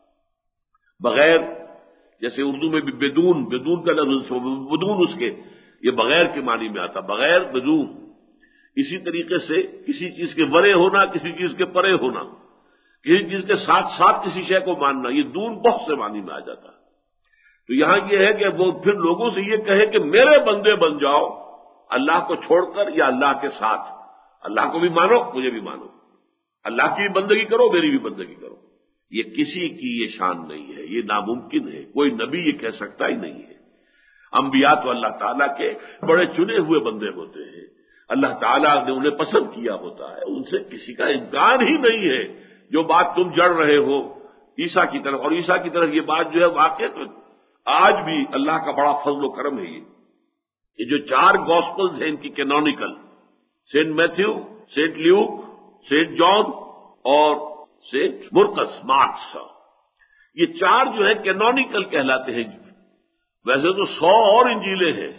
بغیر، جیسے اردو میں بھی بدون کا لفظ بدون اس کے یہ بغیر کے معنی میں آتا، بغیر بدون. اسی طریقے سے کسی چیز کے ورے ہونا، کسی چیز کے پرے ہونا، کسی چیز کے ساتھ ساتھ کسی شے کو ماننا، یہ دون بہت سے معنی میں آ جاتا ہے. تو یہاں یہ ہے کہ وہ پھر لوگوں سے یہ کہے کہ میرے بندے بن جاؤ اللہ کو چھوڑ کر یا اللہ کے ساتھ. اللہ کو بھی مانو، مجھے بھی مانو، اللہ کی بھی بندگی کرو، میری بھی بندگی کرو. یہ کسی کی یہ شان نہیں ہے، یہ ناممکن ہے، کوئی نبی یہ کہہ سکتا ہی نہیں ہے. انبیاء تو اللہ تعالیٰ کے بڑے چنے ہوئے بندے ہوتے ہیں، اللہ تعالیٰ نے انہیں پسند کیا ہوتا ہے، ان سے کسی کا امکان ہی نہیں ہے. جو بات تم جڑ رہے ہو عیسیٰ کی طرف، اور عیسیٰ کی طرف یہ بات جو ہے واقع تو آج بھی اللہ کا بڑا فضل و کرم ہے. یہ جو 4 گاسپلز ہیں ان کی canonical, saint Matthew, saint Luke, saint John اور سینٹ مرقس مارکس، یہ 4 جو ہے کینونیکل کہلاتے ہیں. ویسے تو 100 اور انجیلیں ہیں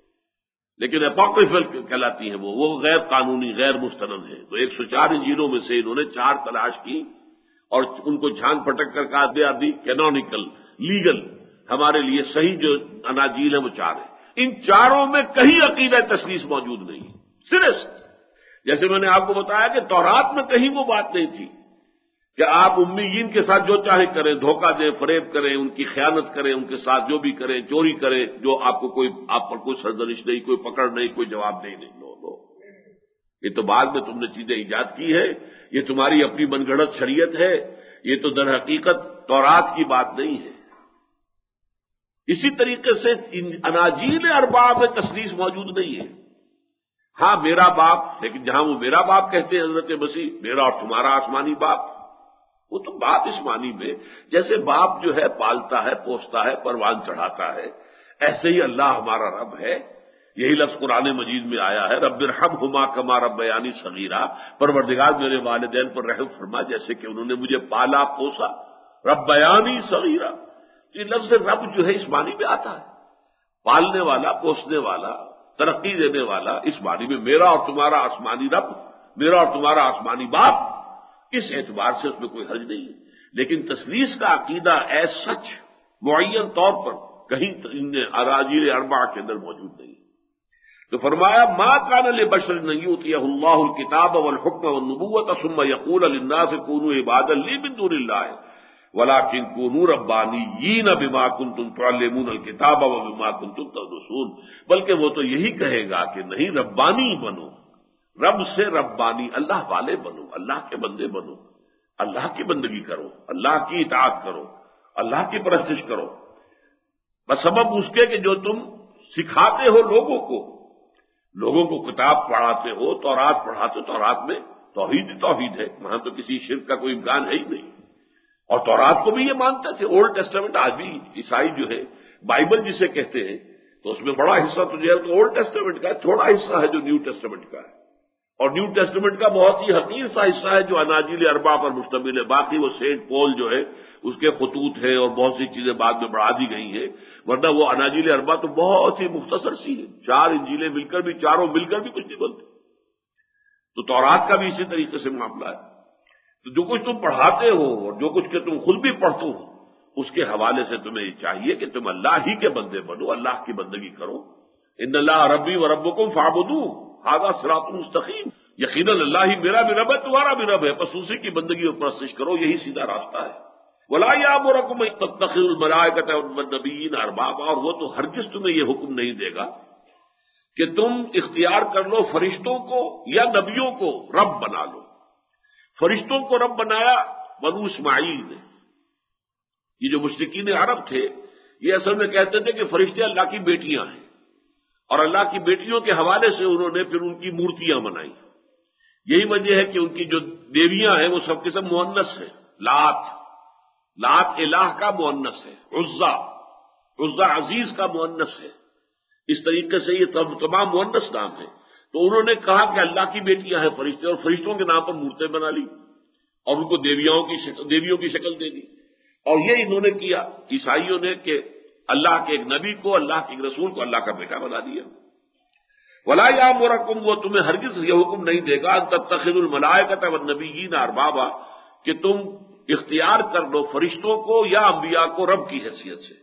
لیکن اپوکریفل کہلاتی ہیں، وہ غیر قانونی، غیر مستند ہیں. تو 104 انجیلوں میں سے انہوں نے 4 تلاش کی اور ان کو چھان پھٹک کر کہا دے آدھی کینونیکل، لیگل، ہمارے لیے صحیح جو اناجیل ہیں وہ 4 ہیں. ان 4 میں کہیں عقیدہ تثلیث موجود نہیں، صرف جیسے میں نے آپ کو بتایا کہ تورات میں کہیں وہ بات نہیں تھی کہ آپ امیین کے ساتھ جو چاہے کریں، دھوکہ دیں، فریب کریں، ان کی خیانت کریں، ان کے ساتھ جو بھی کریں، چوری کریں، جو آپ پر کوئی سرزنش نہیں، کوئی پکڑ نہیں، کوئی جواب نہیں. نو، یہ تو بعد میں تم نے چیزیں ایجاد کی ہے، یہ تمہاری اپنی من گھڑت شریعت ہے، یہ تو در حقیقت تورات کی بات نہیں ہے. اسی طریقے سے اناجیل 4 میں تثلیث موجود نہیں ہے. ہاں میرا باپ، لیکن جہاں وہ میرا باپ کہتے ہیں حضرت مسیح، میرا اور تمہارا آسمانی باپ، وہ تو بات اس معنی میں جیسے باپ جو ہے پالتا ہے، پوستا ہے، پروان چڑھاتا ہے، ایسے ہی اللہ ہمارا رب ہے. یہی لفظ قرآن مجید میں آیا ہے، رب ارحمہما کما ربیانی صغیرا، پروردگار میرے والدین پر رحم فرما جیسے کہ انہوں نے مجھے پالا پوسا. ربیانی صغیرا، یہ لفظ رب جو ہے اس معنی میں آتا ہے، پالنے والا، پوسنے والا، ترقی دینے والا. اس معنی میں میرا اور تمہارا آسمانی رب، میرا اور تمہارا آسمانی باپ، اس اعتبار سے اس میں کوئی حرج نہیں ہے. لیکن تثلیث کا عقیدہ ایز سچ معین طور پر کہیں اناجیل 4 کے اندر موجود نہیں. تو فرمایا ما کان لبشر ان یؤتیہ اللہ الکتاب والحکم والنبوۃ ثم یقول للناس کونوا عبادا لی من دون اللہ ولکن کونوا ربانیین بما کنتم تعلمون الکتاب وبما کنتم تدرسون. بلکہ وہ تو یہی کہے گا کہ نہیں، ربانی بنو، رب سے ربانی، اللہ والے بنو، اللہ کے بندے بنو، اللہ کی بندگی کرو، اللہ کی اطاعت کرو، اللہ کی پرستش کرو، بسبب اس کے کہ جو تم سکھاتے ہو لوگوں کو کتاب پڑھاتے ہو، تورات پڑھاتے ہو. تورات میں توحید ہے، وہاں تو کسی شرک کا کوئی امکان ہے ہی نہیں. اور تورات کو بھی یہ مانتے تھے. اولڈ ٹیسٹمنٹ آج بھی عیسائی جو ہے بائبل جسے کہتے ہیں، تو اس میں بڑا حصہ تو جو ہے تو اولڈ ٹیسٹمنٹ کا ہے، تھوڑا حصہ ہے جو نیو ٹیسٹمنٹ کا ہے. اور نیو ٹیسٹمنٹ کا بہت ہی حقیر سا حصہ ہے جو اناجیل اربع پر مشتمل ہے. باقی وہ سینٹ پول جو ہے اس کے خطوط ہیں اور بہت سی چیزیں بعد میں بڑھا دی گئی ہیں، ورنہ وہ اناجیل اربع تو بہت ہی مختصر سی ہے. 4 انجیلیں مل کر بھی، چاروں مل کر بھی کچھ نہیں بنتی. تو تورات کا بھی اسی طریقے سے معاملہ ہے. تو جو کچھ تم پڑھاتے ہو اور جو کچھ کہ تم خود بھی پڑھتے ہو، اس کے حوالے سے تمہیں یہ چاہیے کہ تم اللہ ہی کے بندے بنو، اللہ کی بندگی کرو. ان اللہ ربی و ربکم فاعبدوہ ھذا صراط مستقیم. یقیناً اللہ ہی میرا بھی رب ہے، تمہارا بھی رب ہے، بس اسی کی بندگی اور پرستش کرو، یہی سیدھا راستہ ہے. ولا یامرکم ان تتخذوا الملائکۃ والنبیین اربابا، اور وہ تو ہرگز تمہیں یہ حکم نہیں دے گا کہ تم اختیار کر لو فرشتوں کو یا نبیوں کو رب بنا لو. فرشتوں کو رب بنایا بنو اسماعیل نے. یہ جو مشرکین عرب تھے یہ اصل میں کہتے تھے کہ فرشتے اللہ کی بیٹیاں ہیں، اور اللہ کی بیٹیوں کے حوالے سے انہوں نے پھر ان کی مورتیاں بنائی. یہی وجہ ہے کہ ان کی جو دیویاں ہیں وہ سب کے سب مؤنث ہیں. لات الہ کا مؤنث ہے، عزا عزیز کا مؤنث ہے. اس طریقے سے یہ تمام مؤنث نام ہیں. تو انہوں نے کہا کہ اللہ کی بیٹیاں ہیں فرشتے، اور فرشتوں کے نام پر مورتیں بنا لی اور ان کو دیویوں کی شکل دے دی. اور یہ انہوں نے کیا عیسائیوں نے کہ اللہ کے ایک نبی کو، اللہ کے ایک رسول کو اللہ کا بیٹا بنا دیا. ولا یامرکم، وہ تمہیں ہرگز یہ حکم نہیں دے گا ان تتخذوا الملائکۃ والنبیین اربابا کہ تم اختیار کر لو فرشتوں کو یا انبیاء کو رب کی حیثیت سے.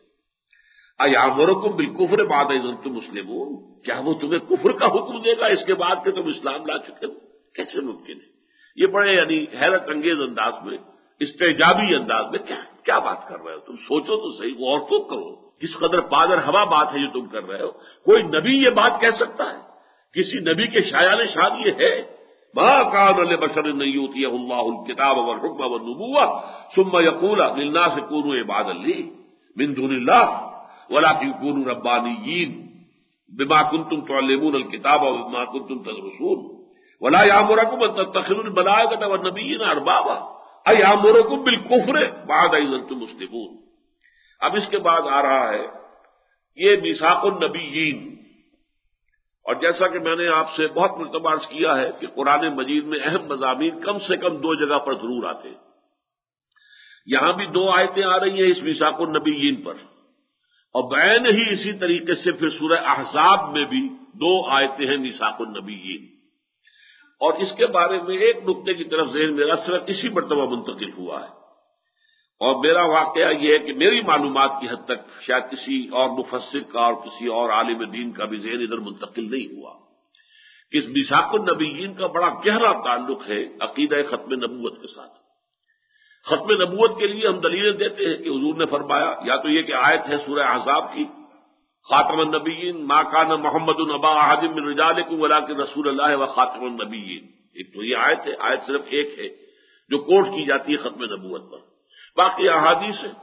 ایامرکم بالکفر بعد اذ انتم مسلمون، کیا وہ تمہیں کفر کا حکم دے گا اس کے بعد کہ تم اسلام لا چکے ہو؟ کیسے ممکن ہے؟ یہ بڑے یعنی حیرت انگیز انداز میں، استعجابی انداز میں کیا بات کر رہے ہو تم؟ سوچو تو صحیح، غور تو کرو. کس قدر پادر ہوا بات ہے جو تم کر رہے ہو. کوئی نبی یہ بات کہہ سکتا ہے؟ کسی نبی کے شایان شان یہ ہے؟ ما کان لبشر ان یؤتیہ اللہ الکتاب والحکم والنبوۃ ثم یقول للناس کونوا عبادا لی من دون اللہ ولکن کونوا ربانیین بما کنتم تعلمون الکتاب وبما کنتم تدرسون ولا یامرکم ان تتخذوا الملائکۃ والنبیین اربابا ایامرکم بالکفر بعد اذ انتم مسلمون. اب اس کے بعد آ رہا ہے یہ میثاق النبیین. اور جیسا کہ میں نے آپ سے بہت مرتبہ عرض کیا ہے کہ قرآن مجید میں اہم مضامین کم سے کم 2 جگہ پر ضرور آتے ہیں. یہاں بھی 2 آیتیں آ رہی ہیں اس میثاق النبیین پر، اور بعین ہی اسی طریقے سے پھر سورہ احزاب میں بھی 2 آیتیں ہیں میثاق النبیین. اور اس کے بارے میں ایک نقطے کی طرف ذہن میرا صرف اسی مرتبہ منتقل ہوا ہے، اور میرا واقعہ یہ ہے کہ میری معلومات کی حد تک شاید کسی اور مفسر کا اور کسی اور عالم دین کا بھی ذہن ادھر منتقل نہیں ہوا کہ اس میثاق النبیین کا بڑا گہرا تعلق ہے عقیدہ ختم نبوت کے ساتھ. ختم نبوت کے لیے ہم دلیلیں دیتے ہیں کہ حضور نے فرمایا، یا تو یہ کہ آیت ہے سورہ احزاب کی خاتم النبیین ما کان محمد ابا احد من رجالکم ولکن رسول اللہ و خاتم النبیین. ایک تو یہ آیت ہے، آیت صرف ایک ہے جو کوٹ کی جاتی ہے ختم نبوت پر. باقی احادیث ہے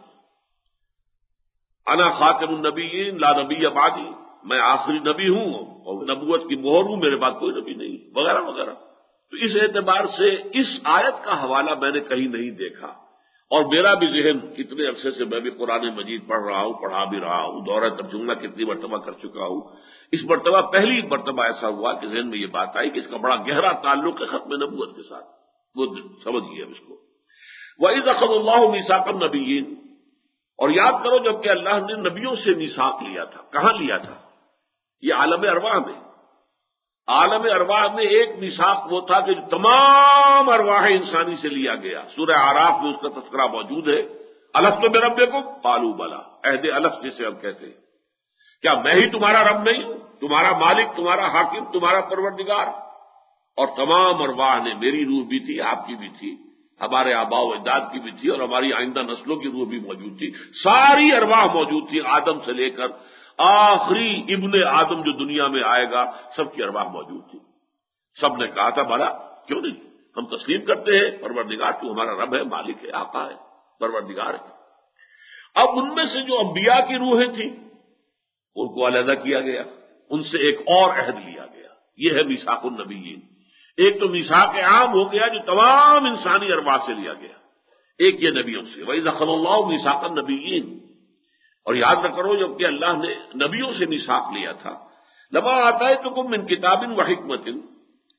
انا خاتم النبیین لا نبی بعدی، میں آخری نبی ہوں اور نبوت کی مہر ہوں، میرے بعد کوئی نبی نہیں، وغیرہ وغیرہ. تو اس اعتبار سے اس آیت کا حوالہ میں نے کہیں نہیں دیکھا. اور میرا بھی ذہن اتنے عرصے سے میں بھی قرآن مجید پڑھ رہا ہوں، پڑھا بھی رہا ہوں، دورہ ترجمہ کتنی مرتبہ کر چکا ہوں، اس مرتبہ پہلی مرتبہ ایسا ہوا کہ ذہن میں یہ بات آئی کہ اس کا بڑا گہرا تعلق ہے ختم نبوت کے ساتھ. وہ سمجھیے اب اس کو. وَإِذْ أَخَذَ اللَّهُ مِيثَاقَ النَّبِيِّينَ، اور یاد کرو جب کہ اللہ نے نبیوں سے میثاق لیا تھا. کہاں لیا تھا؟ یہ عالم ارواح میں. عالم ارواح میں ایک میثاق وہ تھا کہ تمام ارواح انسانی سے لیا گیا. سورہ اعراف میں اس کا تذکرہ موجود ہے. الستو بربکم قالوا بلی، عہد الست جسے ہم کہتے ہیں. کیا میں ہی تمہارا رب نہیں ہوں، تمہارا مالک، تمہارا حاکم، تمہارا پروردگار؟ اور تمام ارواح نے، میری روح بھی تھی، آپ کی بھی تھی، ہمارے آباء و اجداد کی بھی تھی، اور ہماری آئندہ نسلوں کی روح بھی موجود تھی. ساری ارواح موجود تھی، آدم سے لے کر آخری ابن آدم جو دنیا میں آئے گا سب کی ارواح موجود تھی. سب نے کہا تھا بھلا کیوں نہیں، ہم تسلیم کرتے ہیں پروردگار تو ہمارا رب ہے، مالک ہے، آقا ہے، پروردگار ہے. اب ان میں سے جو انبیاء کی روحیں تھیں ان کو علیحدہ کیا گیا، ان سے ایک اور عہد لیا گیا. یہ ہے میثاق النبیین. ایک تو میثاق عام ہو گیا جو تمام انسانی ارواح سے لیا گیا، ایک یہ نبیوں سے. وَإِذْ أَخَذَ اللَّهُ مِيثَاقَ النَّبِيِّينَ، اور یاد نہ کرو جب کہ اللہ نے نبیوں سے میثاق لیا تھا. لَمَا آتَيْتُكُم مِّن كِتَابٍ وَحِكْمَةٍ،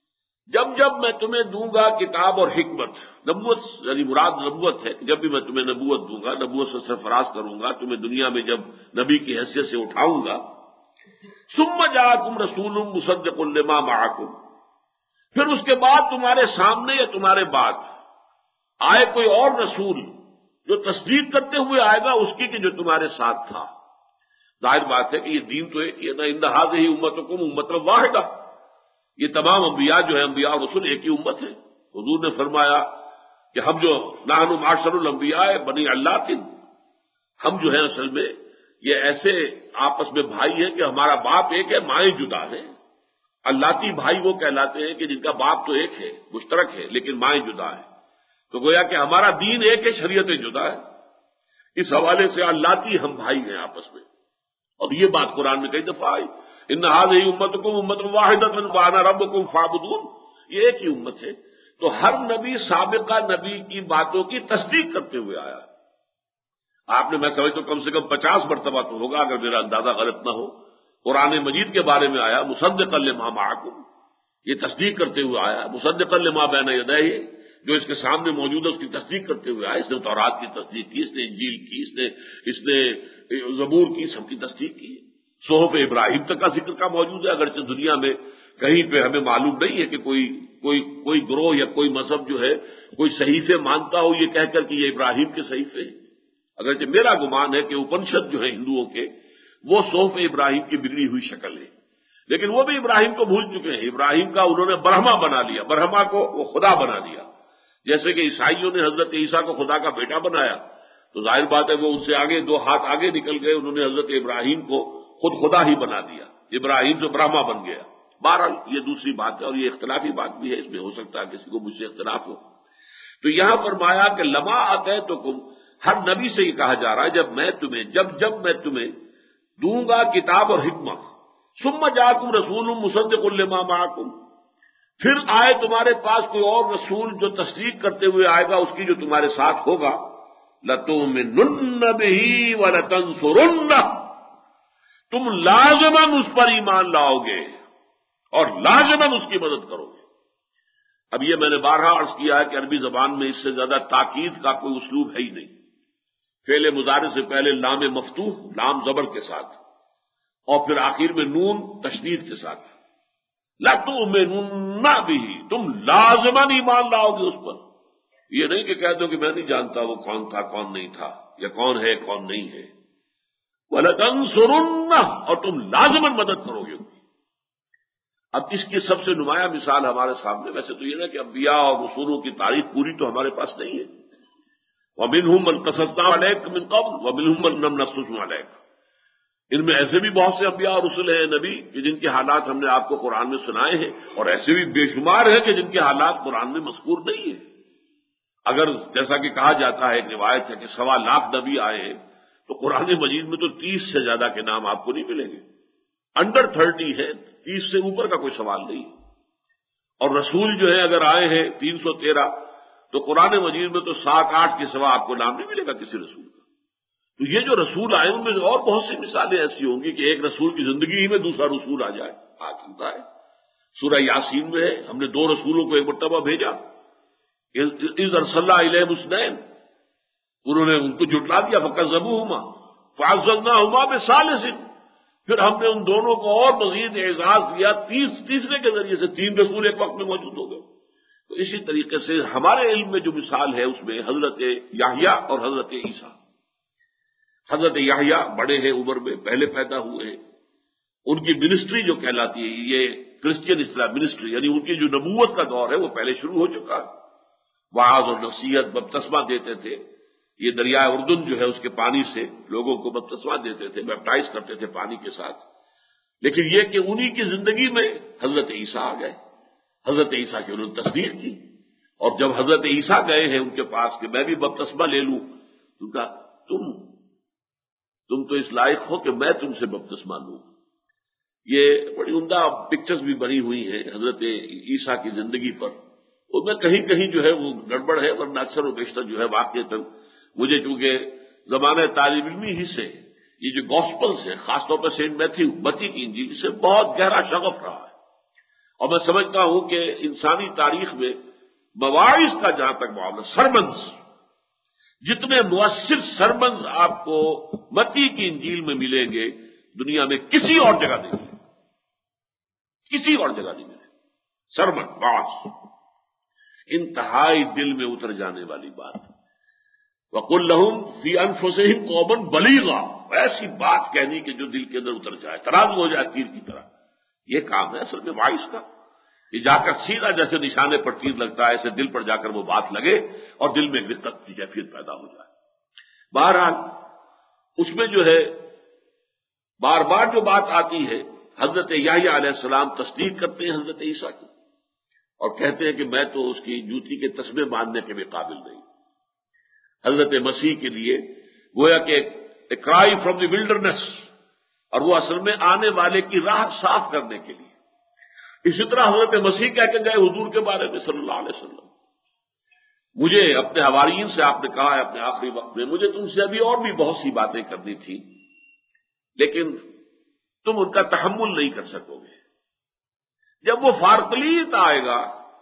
جب جب میں تمہیں دوں گا کتاب اور حکمت، نبوت یعنی مراد نبوت ہے، جب بھی میں تمہیں نبوت دوں گا، نبوت سے سرفراز کروں گا، تمہیں دنیا میں جب نبی کی حیثیت سے اٹھاؤں گا، ثم جاءکم رسول مصدق لما معکم، پھر اس کے بعد تمہارے سامنے یا تمہارے بعد آئے کوئی اور رسول جو تصدیق کرتے ہوئے آئے گا اس کی کہ جو تمہارے ساتھ تھا۔ ظاہر بات ہے کہ یہ دین تو ایک ہی ہے نا، ان ھذہ امتکم امۃ واحدہ، یہ تمام انبیاء جو ہیں، انبیاء اور رسول ایک ہی امت ہے۔ حضور نے فرمایا کہ ہم جو نحن معاشر الانبیاء بنی اللہ، ہم جو ہیں اصل میں یہ ایسے آپس میں بھائی ہیں کہ ہمارا باپ ایک ہے، مائیں جدا ہیں۔ اللاتی بھائی وہ کہلاتے ہیں کہ جن کا باپ تو ایک ہے، مشترک ہے، لیکن مائیں جدا ہیں۔ تو گویا کہ ہمارا دین ایک ہے، شریعتیں جدا ہے۔ اس حوالے سے اللاتی ہم بھائی ہیں آپس میں، اور یہ بات قرآن میں کئی دفعہ آئی، ان ھذہ امتکم امۃ واحدۃ وانا ربکم فاعبدون، یہ ایک ہی امت ہے۔ تو ہر نبی سابقہ نبی کی باتوں کی تصدیق کرتے ہوئے آیا۔ آپ نے، میں سمجھتا ہوں، کم سے کم 50 مرتبہ تو ہوگا اگر میرا اندازہ غلط نہ ہو، قرآن مجید کے بارے میں آیا مصدقا لما معکم، یہ تصدیق کرتے ہوئے آیا، مصدقا لما بین یدیہ، جو اس کے سامنے موجود ہے اس کی تصدیق کرتے ہوئے آیا۔ اس نے تورات کی تصدیق کی، اس نے انجیل کی، اس نے زبور کی، سب کی تصدیق کی۔ صحف ابراہیم تک کا ذکر کا موجود ہے، اگرچہ دنیا میں کہیں پہ ہمیں معلوم نہیں ہے کہ کوئی گروہ یا کوئی مذہب جو ہے کوئی صحیفے مانتا ہو یہ کہہ کر کہ یہ ابراہیم کے صحیفے ہیں، اگرچہ میرا گمان ہے کہ اپنشد جو ہے ہندوؤں کے وہ صحف ابراہیم کی بگڑی ہوئی شکل ہے، لیکن وہ بھی ابراہیم کو بھول چکے ہیں۔ ابراہیم کا انہوں نے برہما بنا لیا، برہما کو وہ خدا بنا دیا، جیسے کہ عیسائیوں نے حضرت عیسیٰ کو خدا کا بیٹا بنایا، تو ظاہر بات ہے وہ ان سے آگے 2 ہاتھ آگے نکل گئے، انہوں نے حضرت ابراہیم کو خود خدا ہی بنا دیا، ابراہیم سے برہما بن گیا۔ بہرحال یہ دوسری بات ہے، اور یہ اختلافی بات بھی ہے، اس میں ہو سکتا ہے کسی کو مجھ سے اختلاف ہو۔ تو یہاں فرمایا کہ لما آتیتکم، ہر نبی سے یہ کہا جا رہا ہے جب میں تمہیں دوں گا کتاب اور حکمت، ثم جاءکم رسول مصدق لما معکم، پھر آئے تمہارے پاس کوئی اور رسول جو تصدیق کرتے ہوئے آئے گا اس کی جو تمہارے ساتھ ہوگا، لَتُؤْمِنُنَّ بِهِ وَلَتَنصُرُنَّهُ، تم لازماً اس پر ایمان لاؤ گے اور لازماً اس کی مدد کرو گے۔ اب یہ میں نے بارہا عرض کیا ہے کہ عربی زبان میں اس سے زیادہ تاکید کا کوئی اسلوب ہے ہی نہیں۔ فعل مضارع سے پہلے لام مفتوح، لام زبر کے ساتھ، اور پھر آخر میں نون تشدید کے ساتھ، لَتُؤْمِنُنَّ بِهِ، تم لازماً ایمان لاؤ گے اس پر۔ یہ نہیں کہ کہہ دو کہ میں نہیں جانتا وہ کون تھا کون نہیں تھا، یا کون ہے کون نہیں ہے، وَلَتَنصُرُنَّهُ، اور تم لازماً مدد کرو گے۔ اب اس کی سب سے نمایاں مثال ہمارے سامنے، ویسے تو یہ نا کہ انبیاء اور رسولوں کی تاریخ پوری تو ہمارے پاس نہیں ہے، وَمِنْهُمْ مَنْ قَصَصْنَا عَلَيْكَ مِنْ قَبْلُ وَمِنْهُمْ مَنْ لَمْ نَقْصُصْ عَلَيْكَ، ان میں ایسے بھی بہت سے انبیاء اور رسول ہیں نبی کہ جن کے حالات ہم نے آپ کو قرآن میں سنائے ہیں، اور ایسے بھی بے شمار ہیں کہ جن کے حالات قرآن میں مذکور نہیں ہیں۔ اگر جیسا کہ کہا جاتا ہے، ایک روایت ہے کہ 1.25 لاکھ نبی آئے ہیں، تو قرآن مجید میں تو 30 سے زیادہ کے نام آپ کو نہیں ملیں گے، انڈر 30 ہے، 30 سے اوپر کا کوئی سوال نہیں۔ اور رسول جو ہے اگر آئے ہیں 313، تو قرآن مجید میں تو 7-8 کے سوا آپ کو نام نہیں ملے گا کسی رسول کا۔ تو یہ جو رسول آئے ان میں اور بہت سی مثالیں ایسی ہوں گی کہ ایک رسول کی زندگی ہی میں دوسرا رسول آ جائے، آ سکتا ہے۔ سورہ یاسین میں ہے، ہم نے 2 رسولوں کو ایک مرتبہ بھیجا، اذ ارسلنا الیہم اثنین، انہوں نے ان کو جھٹلا دیا، فکذبوہما فعززناہما بثالث، پھر ہم نے ان دونوں کو اور مزید اعزاز دیا تیسرے کے ذریعے سے، 3 رسول ایک وقت میں موجود ہو گئے۔ تو اسی طریقے سے ہمارے علم میں جو مثال ہے اس میں حضرت یحییٰ اور حضرت عیسیٰ۔ حضرت یحییٰ بڑے ہیں عمر میں، پہلے پیدا ہوئے ہیں، ان کی منسٹری جو کہلاتی ہے یہ کرسچین اسلام منسٹری، یعنی ان کی جو نبوت کا دور ہے وہ پہلے شروع ہو چکا ہے۔ وعظ اور نصیحت، بپتسمہ دیتے تھے، یہ دریائے اردن جو ہے اس کے پانی سے لوگوں کو بپتسمہ دیتے تھے، بیپٹائز کرتے تھے پانی کے ساتھ۔ لیکن یہ کہ انہی کی زندگی میں حضرت عیسیٰ آ گئے، حضرت عیسیٰ کی انہوں نے تصدیق کی، اور جب حضرت عیسیٰ گئے ہیں ان کے پاس کہ میں بھی بپتسمہ لے لوں، تو کہا تم تو اس لائق ہو کہ میں تم سے بپتسمہ لوں۔ یہ بڑی عمدہ پکچرز بھی بنی ہوئی ہیں حضرت عیسیٰ کی زندگی پر، ان میں کہیں کہیں جو ہے وہ گڑبڑ ہے، ورنہ اکثر و بیشتر جو ہے واقعتاً مجھے چونکہ زمانہ طالب علمی ہی سے یہ جو گاسپلز ہیں، خاص طور پر سینٹ میتھیو متی کی انجیل سے بہت گہرا شغف رہا ہے، اور میں سمجھتا ہوں کہ انسانی تاریخ میں مواعظ کا جہاں تک معاملہ، سرمنز، جتنے مؤثر سرمنز آپ کو متی کی انجیل میں ملیں گے دنیا میں کسی اور جگہ نہیں ملے، کسی اور جگہ نہیں ملے۔ سرمن واعظ انتہائی دل میں اتر جانے والی بات۔ وَقُلْ لَهُمْ فِي أَنفُسِهِمْ قَوْلًا بَلِيغًا، ایسی بات کہنی کہ جو دل کے اندر اتر جائے، ترازو ہو جائے تیر کی طرح۔ یہ کام ہے اصل میں واعظ کا، یہ جا کر سیدھا جیسے نشانے پر تیر لگتا ہے ایسے دل پر جا کر وہ بات لگے اور دل میں رقت کی کیفیت پیدا ہو جائے۔ بہرحال اس میں جو ہے بار بار جو بات آتی ہے، حضرت یحییٰ علیہ السلام تصدیق کرتے ہیں حضرت عیسیٰ کی اور کہتے ہیں کہ میں تو اس کی جوتی کے تسمے باندھنے کے بھی قابل نہیں۔ حضرت مسیح کے لیے گویا کہ اے کرائی فرام دی ولڈرنس، اور وہ اصل میں آنے والے کی راہ صاف کرنے کے لیے۔ اسی طرح حضرت مسیح کہہ کے گئے حضور کے بارے میں صلی اللہ علیہ وسلم، مجھے اپنے حواریین سے آپ نے کہا ہے اپنے آخری وقت میں، مجھے تم سے ابھی اور بھی بہت سی باتیں کرنی تھی لیکن تم ان کا تحمل نہیں کر سکو گے۔ جب وہ فارکلیت آئے گا،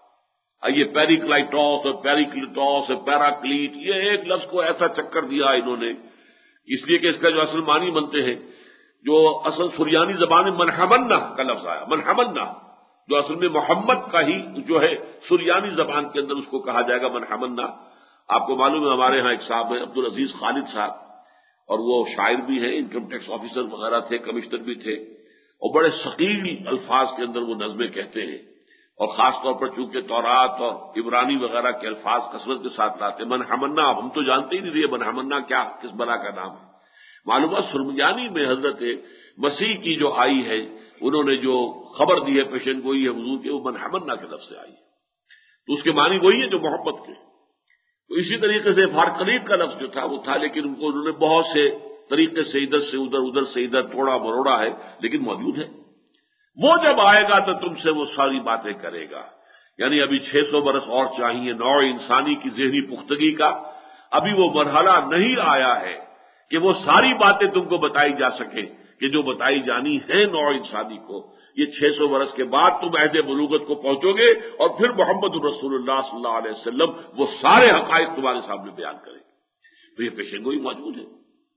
یہ پیریکلائٹوس اور پیریکلیٹوس اور پیراکلیٹ، یہ ایک لفظ کو ایسا چکر دیا انہوں نے، اس لیے کہ اس کا جو اصل معنی بنتے ہیں، جو اصل سریانی زبان میں منحمنہ کا لفظ آیا، منحمنہ، جو اصل میں محمد کا ہی جو ہے سریانی زبان کے اندر اس کو کہا جائے گا منحمنہ۔ آپ کو معلوم ہے ہمارے ہاں ایک صاحب ہیں عبدالعزیز خالد صاحب، اور وہ شاعر بھی ہیں، انکم ٹیکس آفیسر وغیرہ تھے، کمشنر بھی تھے، اور بڑے ثقیل الفاظ کے اندر وہ نظمیں کہتے ہیں، اور خاص طور پر چونکہ تورات اور عبرانی وغیرہ کے الفاظ کثرت کے ساتھ لاتے۔ منحمنہ اب ہم تو جانتے ہی نہیں رہے منحمنہ کیا، کس بلا کا نام ہے۔ معلومات سرمیانی میں حضرت مسیح کی جو آئی ہے، انہوں نے جو خبر دی ہے پیشن گوئی ہے حضور کے، وہ منحمنہ کے لفظ سے آئی ہے، تو اس کے معنی وہی ہے جو محبت کے۔ تو اسی طریقے سے فارکلیت کا لفظ جو تھا وہ تھا، لیکن ان کو انہوں نے بہت سے طریقے سے ادھر سے ادھر، ادھر سے ادھر توڑا مروڑا ہے، لیکن موجود ہے۔ وہ جب آئے گا تو تم سے وہ ساری باتیں کرے گا، یعنی ابھی 600 برس اور چاہیے نوع انسانی کی ذہنی پختگی کا، ابھی وہ مرحلہ نہیں آیا ہے کہ وہ ساری باتیں تم کو بتائی جا سکے کہ جو بتائی جانی ہے نوع انسانی کو۔ یہ 600 برس کے بعد تم عہد بلوغت کو پہنچو گے اور پھر محمد رسول اللہ صلی اللہ علیہ وسلم وہ سارے حقائق تمہارے سامنے بیان کریں گے۔ تو یہ پیشن گوئی موجود ہے۔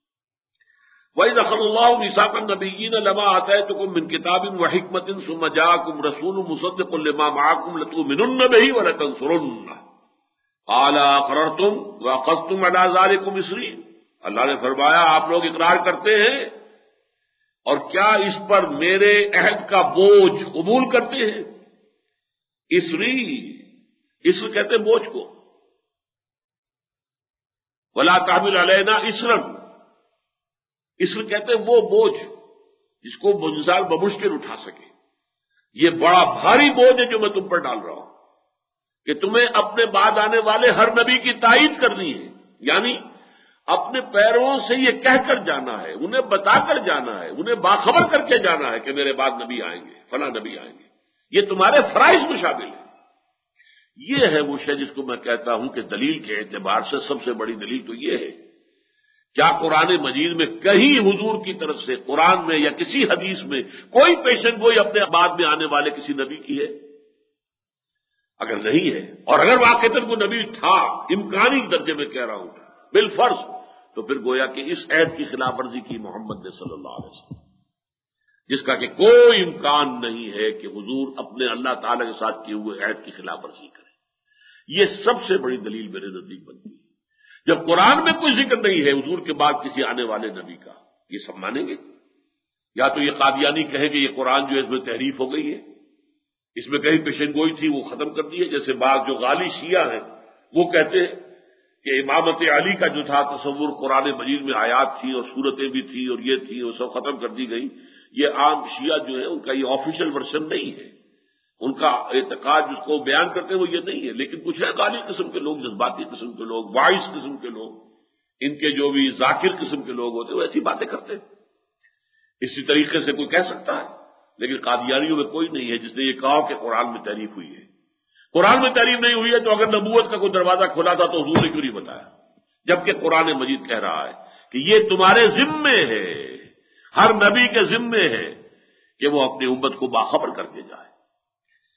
وَإِذْ أَخَذَ اللَّهُ مِيثَاقَ النَّبِيِّينَ لَمَا آتَيْتُكُم مِّن كِتَابٍ وَحِكْمَةٍ ثُمَّ جَاءَكُمْ رَسُولٌ مُّصَدِّقٌ لِّمَا مَعَكُمْ لَتُؤْمِنُنَّ بِهِ وَلَتَنصُرُنَّهُ قَالَ أَقْرَرْتُمْ وَأَخَذْتُمْ عَلَىٰ ذَٰلِكُمْ إِصْرِي، اللہ نے فرمایا آپ لوگ اقرار کرتے ہیں اور کیا اس پر میرے عہد کا بوجھ قبول کرتے ہیں؟ اسری، اسر کہتے ہیں بوجھ کو، وَلَا تَحْمِلْ عَلَيْنَا إِصْرًا، اسر کہتے ہیں وہ بوجھ جس کو انسان بمشکل اٹھا سکے۔ یہ بڑا بھاری بوجھ ہے جو میں تم پر ڈال رہا ہوں کہ تمہیں اپنے بعد آنے والے ہر نبی کی تائید کرنی ہے، یعنی اپنے پیروں سے یہ کہہ کر جانا ہے، انہیں بتا کر جانا ہے، انہیں باخبر کر کے جانا ہے کہ میرے بعد نبی آئیں گے، فلاں نبی آئیں گے، یہ تمہارے فرائض میں شامل ہے۔ یہ ہے وہ شے جس کو میں کہتا ہوں کہ دلیل کے اعتبار سے سب سے بڑی دلیل تو یہ ہے، کیا قرآن مجید میں کہیں حضور کی طرف سے قرآن میں یا کسی حدیث میں کوئی پیشن گوئی اپنے بعد میں آنے والے کسی نبی کی ہے؟ اگر نہیں ہے، اور اگر واقعتاً وہ نبی تھا، امکانی درجے میں کہہ رہا ہوں بالفرض، تو پھر گویا کہ اس عہد کی خلاف ورزی کی محمد نے صلی اللہ علیہ وسلم، جس کا کہ کوئی امکان نہیں ہے کہ حضور اپنے اللہ تعالی کے ساتھ کیے ہوئے عہد کی خلاف ورزی کرے۔ یہ سب سے بڑی دلیل میرے نزدیک بنتی ہے۔ جب قرآن میں کوئی ذکر نہیں ہے حضور کے بعد کسی آنے والے نبی کا، یہ سب مانیں گے؟ یا تو یہ قادیانی کہیں کہ یہ قرآن جو ہے اس میں تحریف ہو گئی ہے، اس میں کہیں پیشن گوئی تھی وہ ختم کر دی ہے، جیسے بعض جو غالی شیعہ ہیں وہ کہتے ہیں کہ امامت علی کا جو تھا تصور قرآن مجید میں آیات تھی اور صورتیں بھی تھی اور یہ تھی وہ سب ختم کر دی گئی۔ یہ عام شیعہ جو ہے ان کا یہ آفیشیل ورژن نہیں ہے، ان کا اعتقاد جس کو بیان کرتے ہیں وہ یہ نہیں ہے، لیکن کچھ ہے غالی قسم کے لوگ، جذباتی قسم کے لوگ، وائس قسم کے لوگ، ان کے جو بھی ذاکر قسم کے لوگ ہوتے ہیں وہ ایسی باتیں کرتے ہیں۔ اسی طریقے سے کوئی کہہ سکتا ہے، لیکن قادیانیوں میں کوئی نہیں ہے جس نے یہ کہا کہ قرآن میں تعریف ہوئی ہے۔ قرآن میں تعریف نہیں ہوئی ہے تو اگر نبوت کا کوئی دروازہ کھلا تھا تو حضور نے کیوں نہیں بتایا؟ جبکہ قرآن مجید کہہ رہا ہے کہ یہ تمہارے ذمے ہے، ہر نبی کے ذمے ہے کہ وہ اپنی امت کو باخبر کر کے جائے۔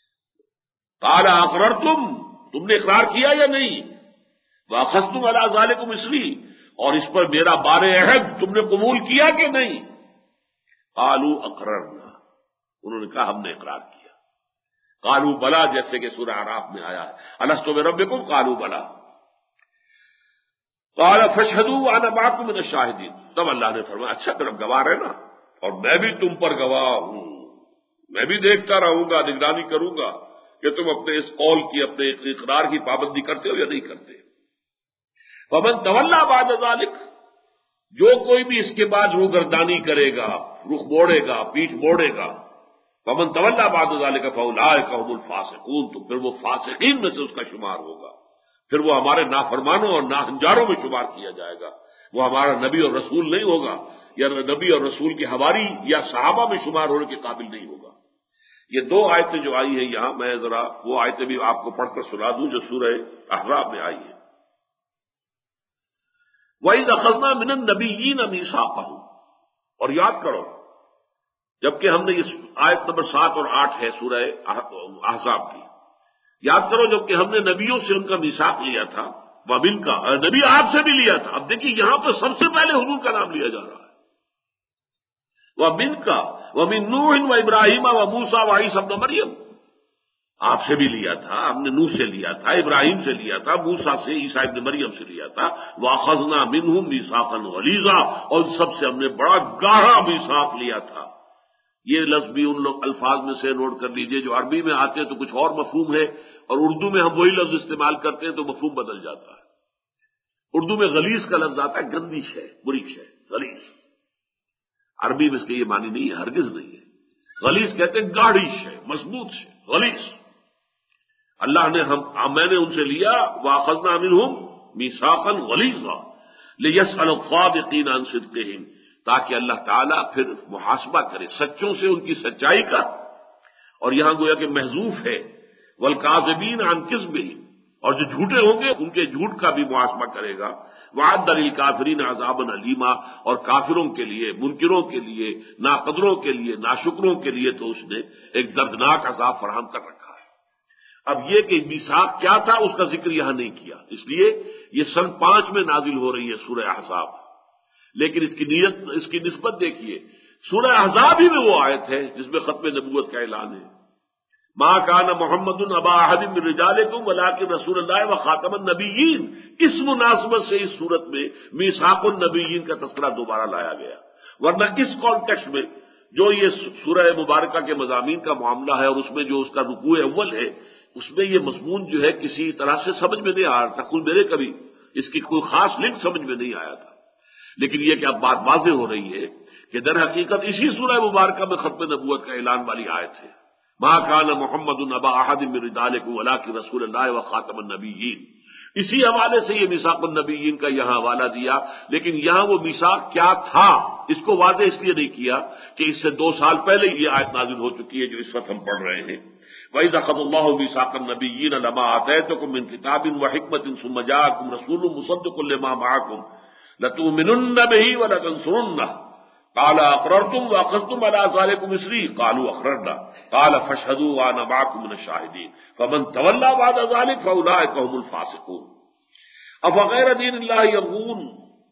قال اقررتم، تم نے اقرار کیا یا نہیں؟ واخذتم علی ذالکم اسری، اور اس پر میرا بار عہد تم نے قبول کیا کہ نہیں؟ قالوا اقررنا، انہوں نے کہا ہم نے اقرار کیا۔ قالوا بلا، جیسے کہ سورہ اعراف میں آیا ہے الست بربکم قالوا بلا۔ قال فاشهدوا وانا معكم من الشاهدين، تب اللہ نے فرمایا اچھا پھر اب گواہ رہنا، اور میں بھی تم پر گواہ ہوں، میں بھی دیکھتا رہوں گا، نگرانی کروں گا کہ تم اپنے اس قول کی، اپنے اقرار کی پابندی کرتے ہو یا نہیں کرتے۔ فمن تولى بعد ذلك، جو کوئی بھی اس کے بعد روگردانی کرے گا، رخ موڑے گا، پیٹھ موڑے گا، فمن تولى بعد ذلك فاولئك هم الفاسقون، تو پھر وہ فاسقین میں سے اس کا شمار ہوگا، پھر وہ ہمارے نافرمانوں اور ناہنجاروں میں شمار کیا جائے گا، وہ ہمارا نبی اور رسول نہیں ہوگا، یا نبی اور رسول کی حواری یا صحابہ میں شمار ہونے کے قابل نہیں ہوگا۔ یہ دو آیتیں جو آئی ہیں یہاں، میں ذرا وہ آیتیں بھی آپ کو پڑھ کر سنا دوں جو سورہ احزاب میں آئی ہیں۔ وَإِذْ أَخَذْنَا مِنَ النَّبِيِّينَ مِيثَاقَهُمْ، اور یاد کرو جبکہ ہم نے اس آیت نمبر 7 اور 8 ہے سورہ احزاب کی، یاد کرو جبکہ ہم نے نبیوں سے ان کا میثاق لیا تھا، وَمِنْکَ، نبی آپ سے بھی لیا تھا۔ اب دیکھیے یہاں پر سب سے پہلے حضور کا نام لیا جا رہا ہے، وَمِنْکَ وَمِن نُوحٍ وَإِبْرَاهِيمَ وَمُوسَىٰ وَعِيسَىٰ ابْنَ مَرْيَمَ، آپ سے بھی لیا تھا، ہم نے نوح سے لیا تھا، ابراہیم سے لیا تھا، موسیٰ سے، عیسیٰ ابن مریم سے لیا تھا، وَأَخَذْنَا مِنْهُم مِيثَاقًا غَلِيظًا، اور سب سے ہم نے بڑا گاڑا میثاق لیا تھا۔ یہ لفظ بھی ان لوگ الفاظ میں سے نوٹ کر لیجئے جو عربی میں آتے ہیں تو کچھ اور مفہوم ہے، اور اردو میں ہم وہی لفظ استعمال کرتے ہیں تو مفہوم بدل جاتا ہے۔ اردو میں غلیظ کا لفظ آتا ہے، گندی شے، بری شے، غلیظ۔ عربی میں اس کے یہ معنی نہیں ہے، ہرگز نہیں ہے۔ غلیظ کہتے ہیں گاڑی شے، مضبوط شے، غلیظ۔ اللہ نے میں نے ان سے لیا، وَأَخَذْنَا مِنْهُم مِيثَاقًا غَلِيظًا لِيَسْأَلَ الصَّادِقِينَ عَنْ صِدْقِهِمْ، تاکہ اللہ تعالیٰ پھر محاسبہ کرے سچوں سے ان کی سچائی کا، اور یہاں گویا کہ محذوف ہے وَالْكَاذِبِينَ عَنْ كِذْبِهِمْ، اور جو جھوٹے ہوں گے ان کے جھوٹ کا بھی محاسبہ کرے گا۔ وَأَعَدَّ لِلْكَافِرِينَ عَذَابًا أَلِيمًا، اور کافروں کے لیے، منکروں کے لیے، ناقدروں کے لیے، ناشکروں کے لیے تو اس نے ایک دردناک عذاب فراہم کر رکھا ہے۔ اب یہ کہ میثاق کیا تھا اس کا ذکر یہاں نہیں کیا، اس لیے یہ سن 5 میں نازل ہو رہی ہے سورہ احزاب، لیکن اس کی نسبت دیکھیے، سورہ احزاب ہی میں وہ آیت ہے جس میں ختم نبوت کا اعلان ہے۔ ما کان محمد ابا احد من رجالکم ولکن رسول اللہ وخاتم النبیین، اس مناسبت سے اس صورت میں میثاق النبیین کا تذکرہ دوبارہ لایا گیا، ورنہ اس کانٹیکسٹ میں جو یہ سورہ مبارکہ کے مضامین کا معاملہ ہے اور اس میں جو اس کا رکوع اول ہے، اس میں یہ مضمون جو ہے کسی طرح سے سمجھ میں نہیں آ رہا تھا، خود میرے کبھی اس کی کوئی خاص لنک سمجھ میں نہیں آیا تھا، لیکن یہ کہ اب بات واضح ہو رہی ہے کہ در حقیقت اسی سورہ مبارکہ میں ختم نبوت کا اعلان والی آیت ہے۔ ما کان محمد ابا احد من رجالکم ولکن رسول اللہ وخاتم النبیین، اسی حوالے سے یہ میثاق النبیین کا یہاں حوالہ دیا، لیکن یہاں وہ میثاق کیا تھا اس کو واضح اس لیے نہیں کیا کہ اس سے 2 سال پہلے یہ آیت نازل ہو چکی ہے جو اس وقت ہم پڑھ رہے ہیں۔ وَإِذْ أَخَذَ اللَّهُ مِيثَاقَ النَّبِيِّينَ لَمَا آتَيْتُكُم مِّن كِتَابٍ وَحِكْمَةٍ ثُمَّ جَاءَكُمْ رَسُولٌ مُصَدِّقٌ لِّمَا مَعَكُمْ لَتُؤْمِنُنَّ بِهِ وَلَتَنصُرُنَّهُ قَالَ أَقْرَرْتُمْ وَأَخَذْتُمْ عَلَىٰ ذَٰلِكُمْ إِصْرِي قَالُوا أَقْرَرْنَا قَالَ فَاشْهَدُوا وَأَنَا مَعَكُم مِّنَ الشَّاهِدِينَ فَمَن تَوَلَّىٰ بَعْدَ ذَٰلِكَ فَأُولَٰئِكَ هُمُ الْفَاسِقُونَ۔ أَفَغَيْرَ دِينِ اللَّهِ يَبْغُونَ،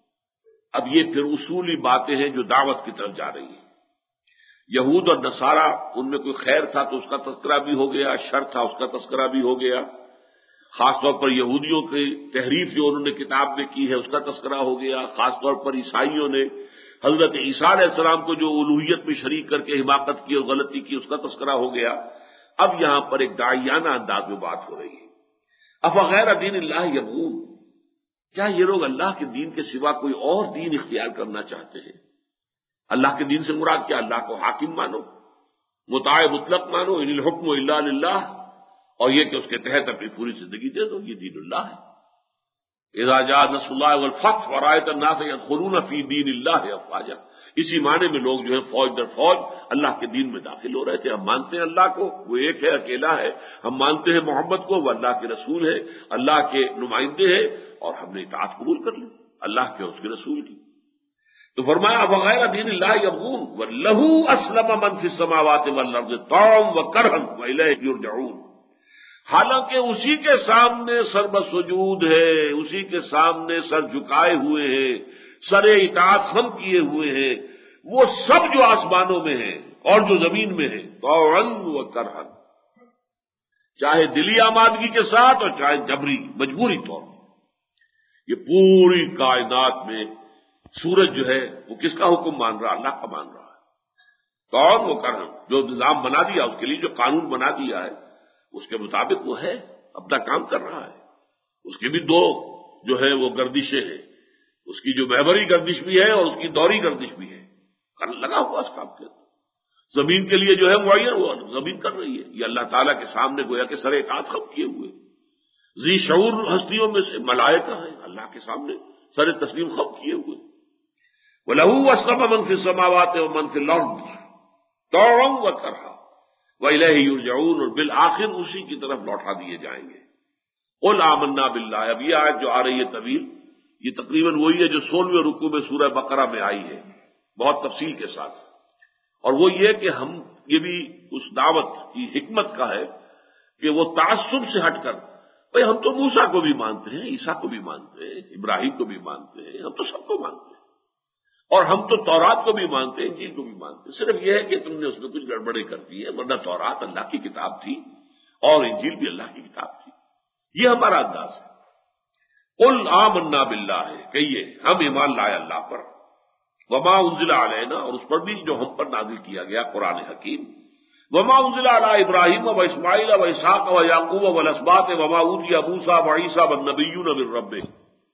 اب یہ پھر اصولی باتیں ہیں جو دعوت کی طرف جا رہی ہیں۔ یہود اور نصارہ ان میں کوئی خیر تھا تو اس کا تذکرہ بھی ہو گیا، شر تھا اس کا تذکرہ بھی ہو گیا، خاص طور پر یہودیوں کی تحریف جو انہوں نے کتاب میں کی ہے اس کا تذکرہ ہو گیا، خاص طور پر عیسائیوں نے حضرت عیسیٰ علیہ السلام کو جو الوہیت میں شریک کر کے حماقت کی اور غلطی کی اس کا تذکرہ ہو گیا۔ اب یہاں پر ایک داعیانہ انداز میں بات ہو رہی ہے۔ افغیر دین اللہ یبغون، کیا یہ لوگ اللہ کے دین کے سوا کوئی اور دین اختیار کرنا چاہتے ہیں؟ اللہ کے دین سے مراد کیا؟ اللہ کو حاکم مانو، مطاع مطلق مانو، ان الحکم الا للہ، اور یہ کہ اس کے تحت اپنی پوری زندگی دے دو، یہ دین اللہ ہے۔ اذا جاء نصر اللہ والفتح ورأیت الناس يدخلون فی دین اللہ افواجا، اسی معنی میں لوگ جو ہے فوج در فوج اللہ کے دین میں داخل ہو رہے تھے۔ ہم مانتے ہیں اللہ کو، وہ ایک ہے، اکیلا ہے، ہم مانتے ہیں محمد کو، وہ اللہ کے رسول ہے، اللہ کے نمائندے ہیں، اور ہم نے اطاعت قبول کر لی اللہ کے اور اس کے رسول کی۔ تو فرمایا بغیر دین اللہ یبغون وَلَهُ أَسْلَمَ مَنْ فِي السَّمَاوَاتِ وَالْأَرْضِ طَوْعًا وَكَرْهًا وَإِلَيْهِ يُرْجَعُونَ، حالانکہ اسی کے سامنے سر بسجود ہے، اسی کے سامنے سر جھکائے ہوئے ہیں، سر اطاعت خم کیے ہوئے ہیں، وہ سب جو آسمانوں میں ہیں اور جو زمین میں ہیں، طوعاً و کرہاً، چاہے دلی آمادگی کے ساتھ اور چاہے جبری مجبوری طور پر۔ یہ پوری کائنات میں سورج جو ہے وہ کس کا حکم مان رہا؟ اللہ کا مان رہا ہے۔ طوعاً و کرہاً، جو نظام بنا دیا اس کے لیے، جو قانون بنا دیا ہے اس کے مطابق وہ ہے، اپنا کام کر رہا ہے۔ اس کی بھی دو جو ہے وہ گردشیں ہیں، اس کی جو محوری گردش بھی ہے اور اس کی دوری گردش بھی ہے، لگا ہوا اس کام کے اندر۔ زمین کے لیے جو ہے معین وہ زمین کر رہی ہے، یہ اللہ تعالیٰ کے سامنے گویا کہ سر اطاعت خم کیے ہوئے ذی شعور ہستیوں میں سے ملائکہ ہیں، اللہ کے سامنے سر تسلیم خم کیے ہوئے۔ وَلَهُ أَسْلَمَ مَن فِي السَّمَاوَاتِ وَمَن فِي الْأَرْضِ طَوْعًا وَكَرْهًا وَإِلَيْهِ يُرْجَعُونَ، اور بالآخر اسی کی طرف لوٹا دیے جائیں گے۔ قُلْ آمَنَّا بِاللَّهِ، اب یہ آیت جو آ رہی ہے طویل، یہ تقریباً وہی ہے جو 16ویں رکوع میں سورہ بقرہ میں آئی ہے، بہت تفصیل کے ساتھ۔ اور وہ یہ کہ ہم یہ بھی اس دعوت کی حکمت کا ہے کہ وہ تعصب سے ہٹ کر، بھئی ہم تو موسیٰ کو بھی مانتے ہیں، عیسیٰ کو بھی مانتے ہیں، ابراہیم کو بھی مانتے ہیں، ہم تو سب کو مانتے ہیں، اور ہم تو تورات کو بھی مانتے ہیں، انجیل کو بھی مانتے ہیں، صرف یہ ہے کہ تم نے اس میں کچھ گڑبڑیں کر دی ہے، ورنہ تورات اللہ کی کتاب تھی اور انجیل بھی اللہ کی کتاب تھی۔ یہ ہمارا انداز ہے۔ قل آمنا باللہ، کہیے ہم ایمان لائے اللہ پر، وما انزل علینا، اور اس پر بھی جو ہم پر نازل کیا گیا قرآن حکیم، وما انزل علی ابراہیم و اسماعیل و اسحاق و یعقوب والاسباط وما اوتی موسیٰ و عیسیٰ والنبیون من ربہم۔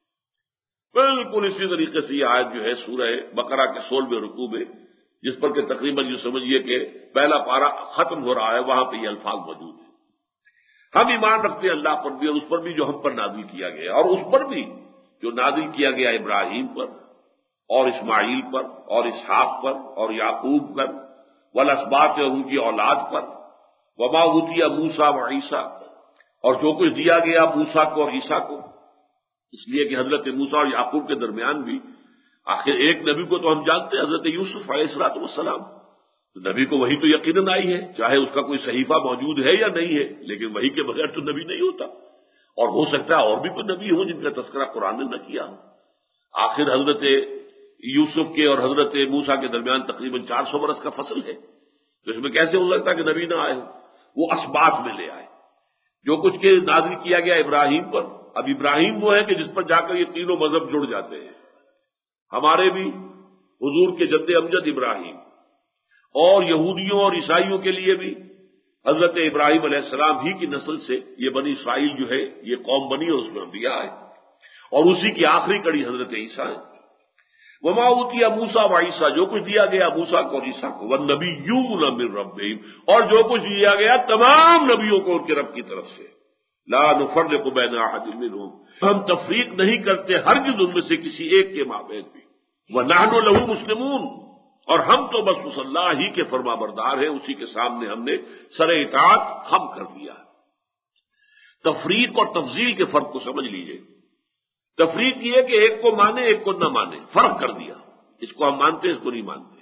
بالکل اسی طریقے سے یہ آیت جو ہے سورہ بقرہ کے 16ویں رکوع میں، جس پر کہ تقریباً یہ سمجھیے کہ پہلا پارہ ختم ہو رہا ہے، وہاں پہ یہ الفاظ موجود ہیں۔ ہم ایمان رکھتے ہیں اللہ پر بھی اور اس پر بھی جو ہم پر نازل کیا گیا، اور اس پر بھی جو نازل کیا گیا ابراہیم پر اور اسماعیل پر اور اسحاق پر اور یعقوب پر والاسباط اور ان کی اولاد پر، وما اوتی موسیٰ و عیسیٰ، اور جو کچھ دیا گیا موسیٰ کو اور عیسیٰ کو، اس لیے کہ حضرت موسیٰ اور یعقوب کے درمیان بھی آخر ایک نبی کو تو ہم جانتے ہیں، حضرت یوسف علیہ الصلوۃ والسلام، تو نبی کو وہی تو یقیناً آئی ہے، چاہے اس کا کوئی صحیفہ موجود ہے یا نہیں ہے، لیکن وہی کے بغیر تو نبی نہیں ہوتا، اور ہو سکتا ہے اور بھی کوئی نبی ہو جن کا تذکرہ قرآن نے نہ کیا۔ آخر حضرت یوسف کے اور حضرت موسیٰ کے درمیان تقریباً 400 برس کا فصل ہے، تو اس میں کیسے ہو سکتا کہ نبی نہ آئے؟ وہ اسباط میں لے آئے جو کچھ کے نازل کیا گیا ابراہیم پر۔ اب ابراہیم وہ ہے کہ جس پر جا کر یہ تینوں مذہب جڑ جاتے ہیں، ہمارے بھی حضور کے جد امجد ابراہیم، اور یہودیوں اور عیسائیوں کے لیے بھی حضرت ابراہیم علیہ السلام ہی کی نسل سے یہ بنی اسرائیل جو ہے یہ قوم بنی اور اس میں انبیاء آئے، اور اسی کی آخری کڑی حضرت عیسیٰ ہے۔ وما اوتی موسیٰ و عیسیٰ، جو کچھ دیا گیا موسیٰ کو اور عیسیٰ کو، والنبیون من ربہم، اور جو کچھ دیا گیا تمام نبیوں کو ان کے رب کی طرف سے، لا نفرق بین احد منہم، ہم تفریق نہیں کرتے ہرگز ان میں سے کسی ایک کے مابین بھی، ونحن لہ مسلمون، اور ہم تو بس اس اللہ ہی کے فرما بردار ہیں، اسی کے سامنے ہم نے سر اطاعت خم کر دیا ہے۔ تفریق اور تفضیل کے فرق کو سمجھ لیجئے۔ تفریق یہ کہ ایک کو مانے ایک کو نہ مانے، فرق کر دیا، اس کو ہم مانتے اس کو نہیں مانتے۔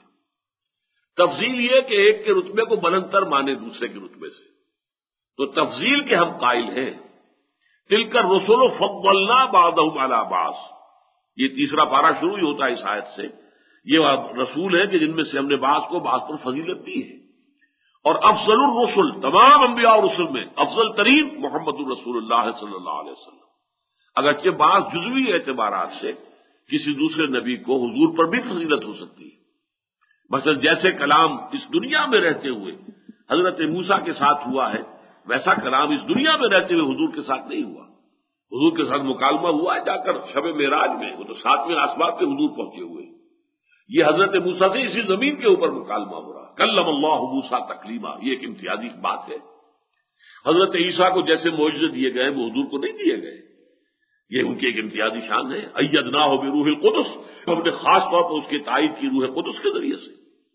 تفضیل یہ کہ ایک کے رتبے کو بلندتر مانے دوسرے کے رتبے سے، تو تفضیل کے ہم قائل ہیں۔ تلک الرسل فضلنا بعضهم علی بعض، یہ تیسرا پارہ شروع ہی ہوتا ہے اس آیت سے، یہ رسول ہیں کہ جن میں سے ہم نے بعض کو بعض پر فضیلت دی ہے، اور افضل الرسل، تمام انبیاء اور رسل میں افضل ترین محمد الرسول اللہ صلی اللہ علیہ وسلم۔ اگرچہ بعض جزوی اعتبارات سے کسی دوسرے نبی کو حضور پر بھی فضیلت ہو سکتی ہے، مثلا جیسے کلام اس دنیا میں رہتے ہوئے حضرت موسیٰ کے ساتھ ہوا ہے، ویسا کلام اس دنیا میں رہتے ہوئے حضور کے ساتھ نہیں ہوا۔ حضور کے ساتھ مکالمہ ہوا ہے جا کر شب معراج میں، وہ تو 7ویں آسمان پہ حضور پہنچے ہوئے، یہ حضرت موسیٰ سے اسی زمین کے اوپر مکالمہ ہو رہا، کلم اللہ موسیٰ تکلیما، یہ ایک امتیازی بات ہے۔ حضرت عیسیٰ کو جیسے معجزے دیے گئے وہ حضور کو نہیں دیے گئے، یہ ان کی ایک امتیازی شان ہے۔ ایدناہ بروح القدس، ہم نے خاص طور پر اس کی تائید کی روح قدس کے ذریعے سے۔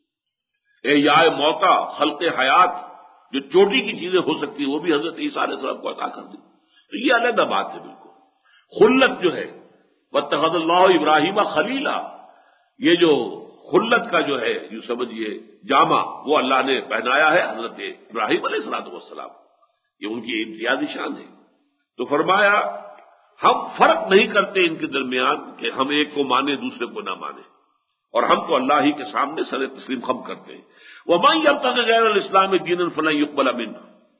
احیاء موتا، خلق حیات، جو چوٹی کی چیزیں ہو سکتی ہیں وہ بھی حضرت عیسیٰ علیہ السلام کو عطا کر دی، تو یہ علیحدہ بات ہے بالکل۔ خلت جو ہے واتخذ اللہ ابراہیم خلیلا، یہ جو خلت کا جو ہے یوں سمجھیے جامہ وہ اللہ نے پہنایا ہے حضرت ابراہیم علیہ السلام، یہ ان کی امتیازی شان ہے۔ تو فرمایا ہم فرق نہیں کرتے ان کے درمیان کہ ہم ایک کو مانے دوسرے کو نہ مانے، اور ہم تو اللہ ہی کے سامنے سر تسلیم خم کرتے ہیں۔ وَمَن يَبْتَغِ غَيْرَ الْإِسْلَامِ دِينًا فَلَن يُقْبَلَ مِنْهُ،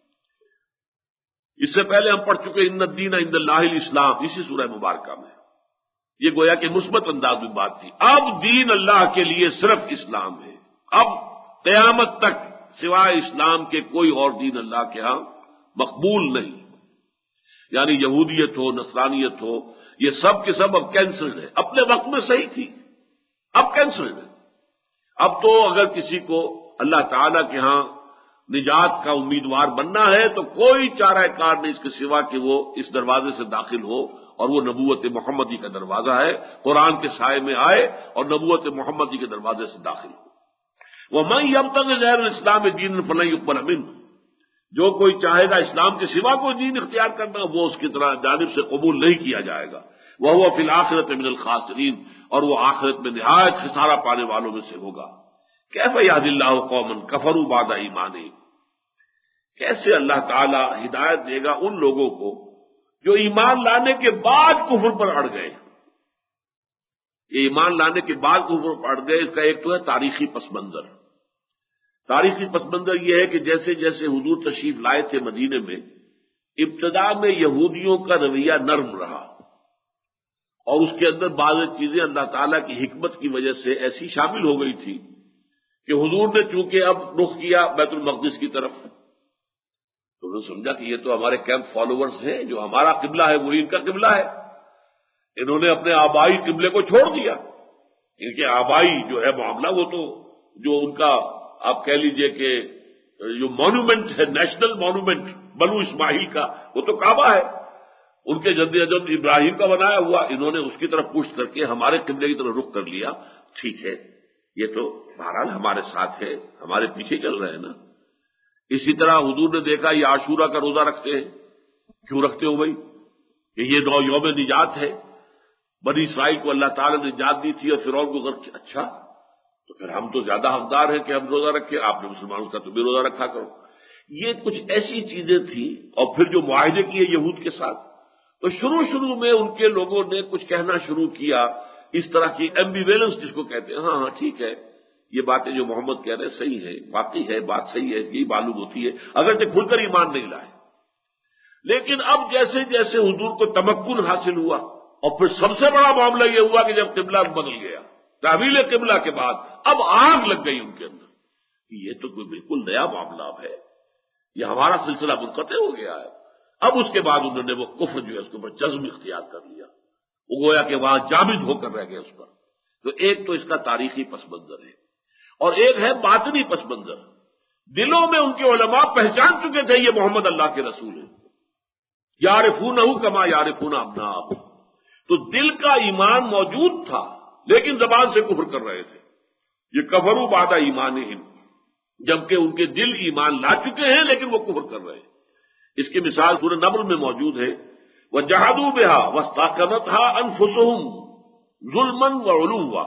اس سے پہلے ہم پڑھ چکے ان الدین عند اللہ الاسلام، اسی سورہ مبارکہ میں۔ یہ گویا کہ مثبت انداز میں بات تھی۔ اب دین اللہ کے لیے صرف اسلام ہے، اب قیامت تک سوائے اسلام کے کوئی اور دین اللہ کے ہاں مقبول نہیں، یعنی یہودیت ہو، نصرانیت ہو، یہ سب کے سب اب کینسلڈ ہے۔ اپنے وقت میں صحیح تھی، اب کینسلڈ ہے۔ اب تو اگر کسی کو اللہ تعالی کے ہاں نجات کا امیدوار بننا ہے تو کوئی چارہ کار نہیں اس کے سوا کہ وہ اس دروازے سے داخل ہو، اور وہ نبوت محمدی کا دروازہ ہے، قرآن کے سائے میں آئے اور نبوت محمدی کے دروازے سے داخل ہو۔ وَمَن يَبْتَغِ غَيْرَ الْإِسْلَامِ دِينًا فَلَن يُقْبَلَ مِنْهُ، جو کوئی چاہے گا اسلام کے سوا کوئی دین اختیار کرنا، وہ اس کی طرح جانب سے قبول نہیں کیا جائے گا۔ وَهُوَ فِي الْآخِرَةِ مِنَ الْخَاسِرِينَ، اور وہ آخرت میں نہایت خسارہ پانے والوں میں سے ہوگا۔ کیف یہدی اللہ قوما کفروا بعد ایمانہم، کیسے اللہ تعالی ہدایت دے گا ان لوگوں کو جو ایمان لانے کے بعد کفر پر اڑ گئے۔ یہ ایمان لانے کے بعد کفر پر اڑ گئے، اس کا ایک تو ہے تاریخی پس منظر۔ تاریخی پس منظر یہ ہے کہ جیسے جیسے حضور تشریف لائے تھے مدینے میں، ابتدا میں یہودیوں کا رویہ نرم رہا، اور اس کے اندر بعض چیزیں اللہ تعالیٰ کی حکمت کی وجہ سے ایسی شامل ہو گئی تھی کہ حضور نے چونکہ اب رخ کیا بیت المقدس کی طرف، تو انہوں نے سمجھا کہ یہ تو ہمارے کیمپ فالوورز ہیں، جو ہمارا قبلہ ہے وہی ان کا قبلہ ہے۔ انہوں نے اپنے آبائی قبلے کو چھوڑ دیا۔ ان کے آبائی جو ہے معاملہ، وہ تو جو ان کا آپ کہہ لیجئے کہ جو مانومنٹ ہے، نیشنل مانومنٹ بنو اسماعیل کا، وہ تو کعبہ ہے، ان کے جد اجد ابراہیم کا بنایا ہوا، انہوں نے اس کی طرف پشت کر کے ہمارے قبلے کی طرف رخ کر لیا۔ ٹھیک ہے، یہ تو بہرحال ہمارے ساتھ ہے، ہمارے پیچھے چل رہے ہیں نا۔ اسی طرح حضور نے دیکھا یہ عاشورہ کا روزہ رکھتے ہیں، کیوں رکھتے ہو بھائی؟ کہ یہ یوم نجات ہے، بنی اسرائیل کو اللہ تعالیٰ نے نجات دی تھی اور فرعون کو غرق کیا۔ اچھا، تو پھر ہم تو زیادہ حقدار ہیں کہ ہم روزہ رکھیں، آپ نے مسلمانوں کا تو بھی روزہ رکھا کرو۔ یہ کچھ ایسی چیزیں تھیں، اور پھر جو معاہدے کیے یہود کے ساتھ، تو شروع میں ان کے لوگوں نے کچھ کہنا شروع کیا، اس طرح کی ایمبیویلنس جس کو کہتے ہیں، ہاں ٹھیک ہے، یہ باتیں جو محمد کہہ رہے ہیں صحیح ہے، واقعی ہے، بات صحیح ہے، یہی معلوم ہوتی ہے، اگرچہ کھل کر ایمان نہیں لائے۔ لیکن اب جیسے جیسے حضور کو تمکن حاصل ہوا، اور پھر سب سے بڑا معاملہ یہ ہوا کہ جب قبلہ بدل گیا، تعویل قبلہ کے بعد اب آگ لگ گئی ان کے اندر کہ یہ تو کوئی بالکل نیا معاملہ ہے، یہ ہمارا سلسلہ منقطع ہو گیا ہے۔ اب اس کے بعد انہوں نے وہ کفر جو ہے اس کے اوپر جزم اختیار کر لیا، وہ گویا کہ وہاں جامد ہو کر رہ گئے اس پر۔ تو ایک تو اس کا تاریخی پس منظر ہے، اور ایک ہے باطنی پس منظر۔ دلوں میں ان کے علماء پہچان چکے تھے یہ محمد اللہ کے رسول ہیں، یعرفونہ کما یعرفون ابناءہم، تو دل کا ایمان موجود تھا لیکن زبان سے کفر کر رہے تھے۔ یہ کفروا بعد ایمانہم، جبکہ ان کے دل ایمان لا چکے ہیں لیکن وہ کفر کر رہے ہیں۔ اس کی مثال سورہ نمل میں موجود ہے، وَجَحَدُوا بِهَا وَاسْتَيْقَنَتْهَا أَنفُسُهُمْ ظُلْمًا وَعُلُوًّا،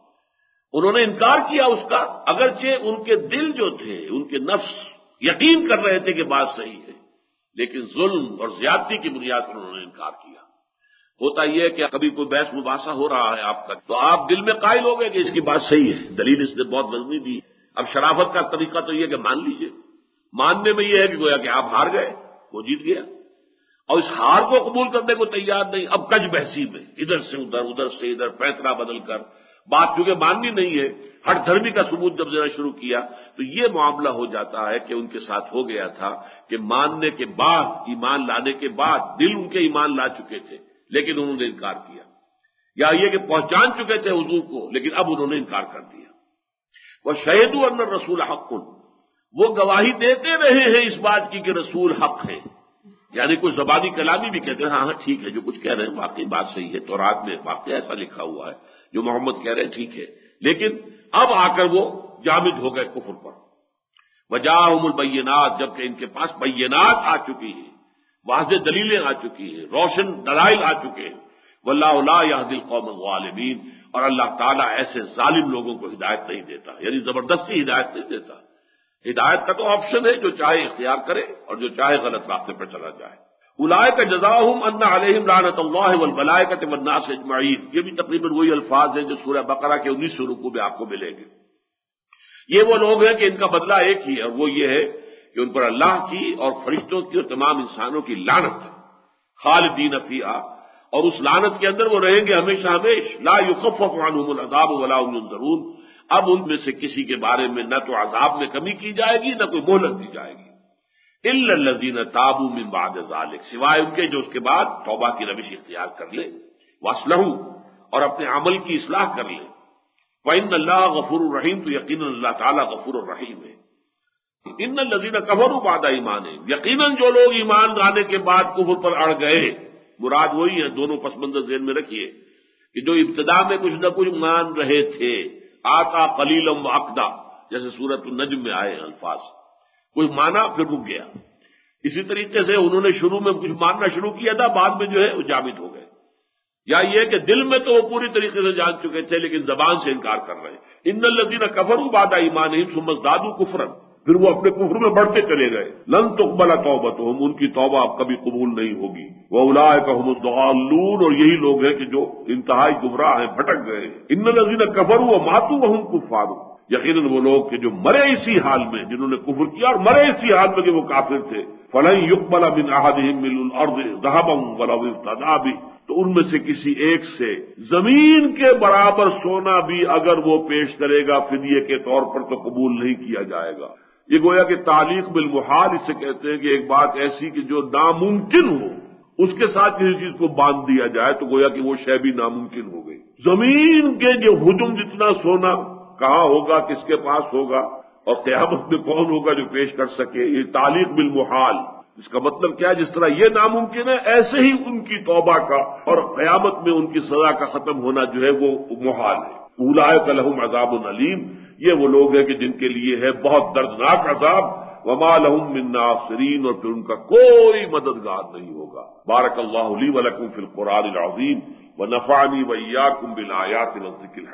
انہوں نے انکار کیا اس کا، اگرچہ ان کے دل جو تھے، ان کے نفس یقین کر رہے تھے کہ بات صحیح ہے، لیکن ظلم اور زیادتی کی بنیاد پر انہوں نے انکار کیا۔ ہوتا یہ ہے کہ کبھی کوئی بحث مباحثہ ہو رہا ہے آپ کا، تو آپ دل میں قائل ہو گئے کہ اس کی بات صحیح ہے، دلیل اس نے بہت وزنی دی۔ اب شرافت کا طریقہ تو یہ کہ مان لیجئے، ماننے میں یہ ہے کہ گویا کہ آپ ہار گئے، وہ جیت گیا، اور اس ہار کو قبول کرنے کو تیار نہیں۔ اب کج بحثی میں ادھر سے ادھر، ادھر سے ادھر، فیصلہ بدل کر، بات چونکہ ماننی نہیں ہے، ہر دھرمی کا ثبوت جب دینا شروع کیا تو یہ معاملہ ہو جاتا ہے کہ ان کے ساتھ ہو گیا تھا کہ ماننے کے بعد، ایمان لانے کے بعد، دل ان کے ایمان لا چکے تھے لیکن انہوں نے انکار کیا، یا یہ کہ پہچان چکے تھے حضور کو لیکن اب انہوں نے انکار کر دیا۔ وَشَهِدُوا أَنَّ الرَّسُولَ حَقٌّ، وہ گواہی دیتے رہے ہیں اس بات کی کہ رسول حق ہے، یعنی کوئی زبانی کلامی بھی کہتے ہیں ہاں ٹھیک ہے جو کچھ کہہ رہے ہیں واقعی بات صحیح ہے، تورات میں واقعی ایسا لکھا ہوا ہے، جو محمد کہہ رہے ہیں ٹھیک ہے، لیکن اب آ کر وہ جامد ہو گئے کفر پر۔ وجاءہم البینات، جبکہ ان کے پاس بینات آ چکی ہیں، واضح دلیلیں آ چکی ہیں، روشن دلائل آ چکے ہیں۔ واللہ لا یہدی القوم الظالمین، اور اللہ تعالیٰ ایسے ظالم لوگوں کو ہدایت نہیں دیتا، یعنی زبردستی ہدایت نہیں دیتا۔ ہدایت کا تو آپشن ہے، جو چاہے اختیار کرے اور جو چاہے غلط راستے پر چلا جائے۔ اولئک جزاؤہم ان علیہم لعنۃ اللہ والملائکۃ والناس اجمعین، یہ بھی تقریباً وہی الفاظ ہیں جو سورہ بقرہ کے 19 رکوع میں آپ کو ملیں گے۔ یہ وہ لوگ ہیں کہ ان کا بدلہ ایک ہی ہے، اور وہ یہ ہے کہ ان پر اللہ کی اور فرشتوں کی اور تمام انسانوں کی لعنت، خالدین فیہا، اور اس لعنت کے اندر وہ رہیں گے ہمیشہ ہمیش، لا یخفف عنہم العذاب ولا هم ينظرون۔ اب ان میں سے کسی کے بارے میں نہ تو عذاب میں کمی کی جائے گی نہ کوئی مہلت دی جائے گی، الا الذین تابوا من بعد ذلک، سوائے ان کے جو اس کے بعد توبہ کی روش اختیار کر لے، واصلحوا، اور اپنے عمل کی اصلاح کر لے، وَإِنَّ اللَّهَ غَفُورٌ رَحِيمٌ، تو یقیناً اللہ تعالیٰ غفور الرحیم ہے۔ ان الذین کفروا بعد ایمانہم، یقیناً جو لوگ ایمان لانے کے بعد کفر پر اڑ گئے، مراد وہی ہے، دونوں پس منظر ذہن میں رکھیے کہ جو ابتدا میں کچھ نہ کچھ مان رہے تھے، آتا قلیلا وعقدا، جیسے سورۃ النجم میں آئے الفاظ، کچھ مانا پھر رک گیا، اسی طریقے سے انہوں نے شروع میں کچھ ماننا شروع کیا تھا، بعد میں جو ہے وہ جامد ہو گئے، یا یہ کہ دل میں تو وہ پوری طریقے سے جان چکے تھے لیکن زبان سے انکار کر رہے ہیں۔ ان الذین کفروا بعد ایمانہم ثم ازدادوا کفرا، پھر وہ اپنے کفر میں بڑھتے چلے گئے، لن تقبل توبتہم، ان کی توبہ اب کبھی قبول نہیں ہوگی، واولئک هم الضالون، اور یہی لوگ ہیں کہ جو انتہائی گمراہ ہیں، بھٹک گئے۔ ان الذین کفروا وماتوا وهم کفار، یقیناً وہ لوگ کہ جو مرے اسی حال میں، جنہوں نے کفر کیا اور مرے اسی حال میں کہ وہ کافر تھے، فلن يقبل من احدهم ملء الارض ذهبا ولو افتدى به، تو ان میں سے کسی ایک سے زمین کے برابر سونا بھی اگر وہ پیش کرے گا فدیے کے طور پر تو قبول نہیں کیا جائے گا۔ یہ گویا کہ تعلیق بالمحال اسے کہتے ہیں کہ ایک بات ایسی کہ جو ناممکن ہو اس کے ساتھ کسی چیز کو باندھ دیا جائے تو گویا کہ وہ شے بھی ناممکن ہو گئی۔ زمین کے جو حجم جتنا سونا کہاں ہوگا، کس کے پاس ہوگا، اور قیامت میں کون ہوگا جو پیش کر سکے، یہ تعلیق بالمحال۔ اس کا مطلب کیا ہے، جس طرح یہ ناممکن ہے ایسے ہی ان کی توبہ کا اور قیامت میں ان کی سزا کا ختم ہونا جو ہے وہ محال ہے۔ اولئک لہم عذاب علیم، یہ وہ لوگ ہیں کہ جن کے لیے ہے بہت دردناک عذاب، وما لہم من ناصرین، اور پھر ان کا کوئی مددگار نہیں ہوگا۔ بارک اللہ لی ولکم فی القرآن العظیم ونفعنی وإیاکم بالآیات والذکر الحکیم۔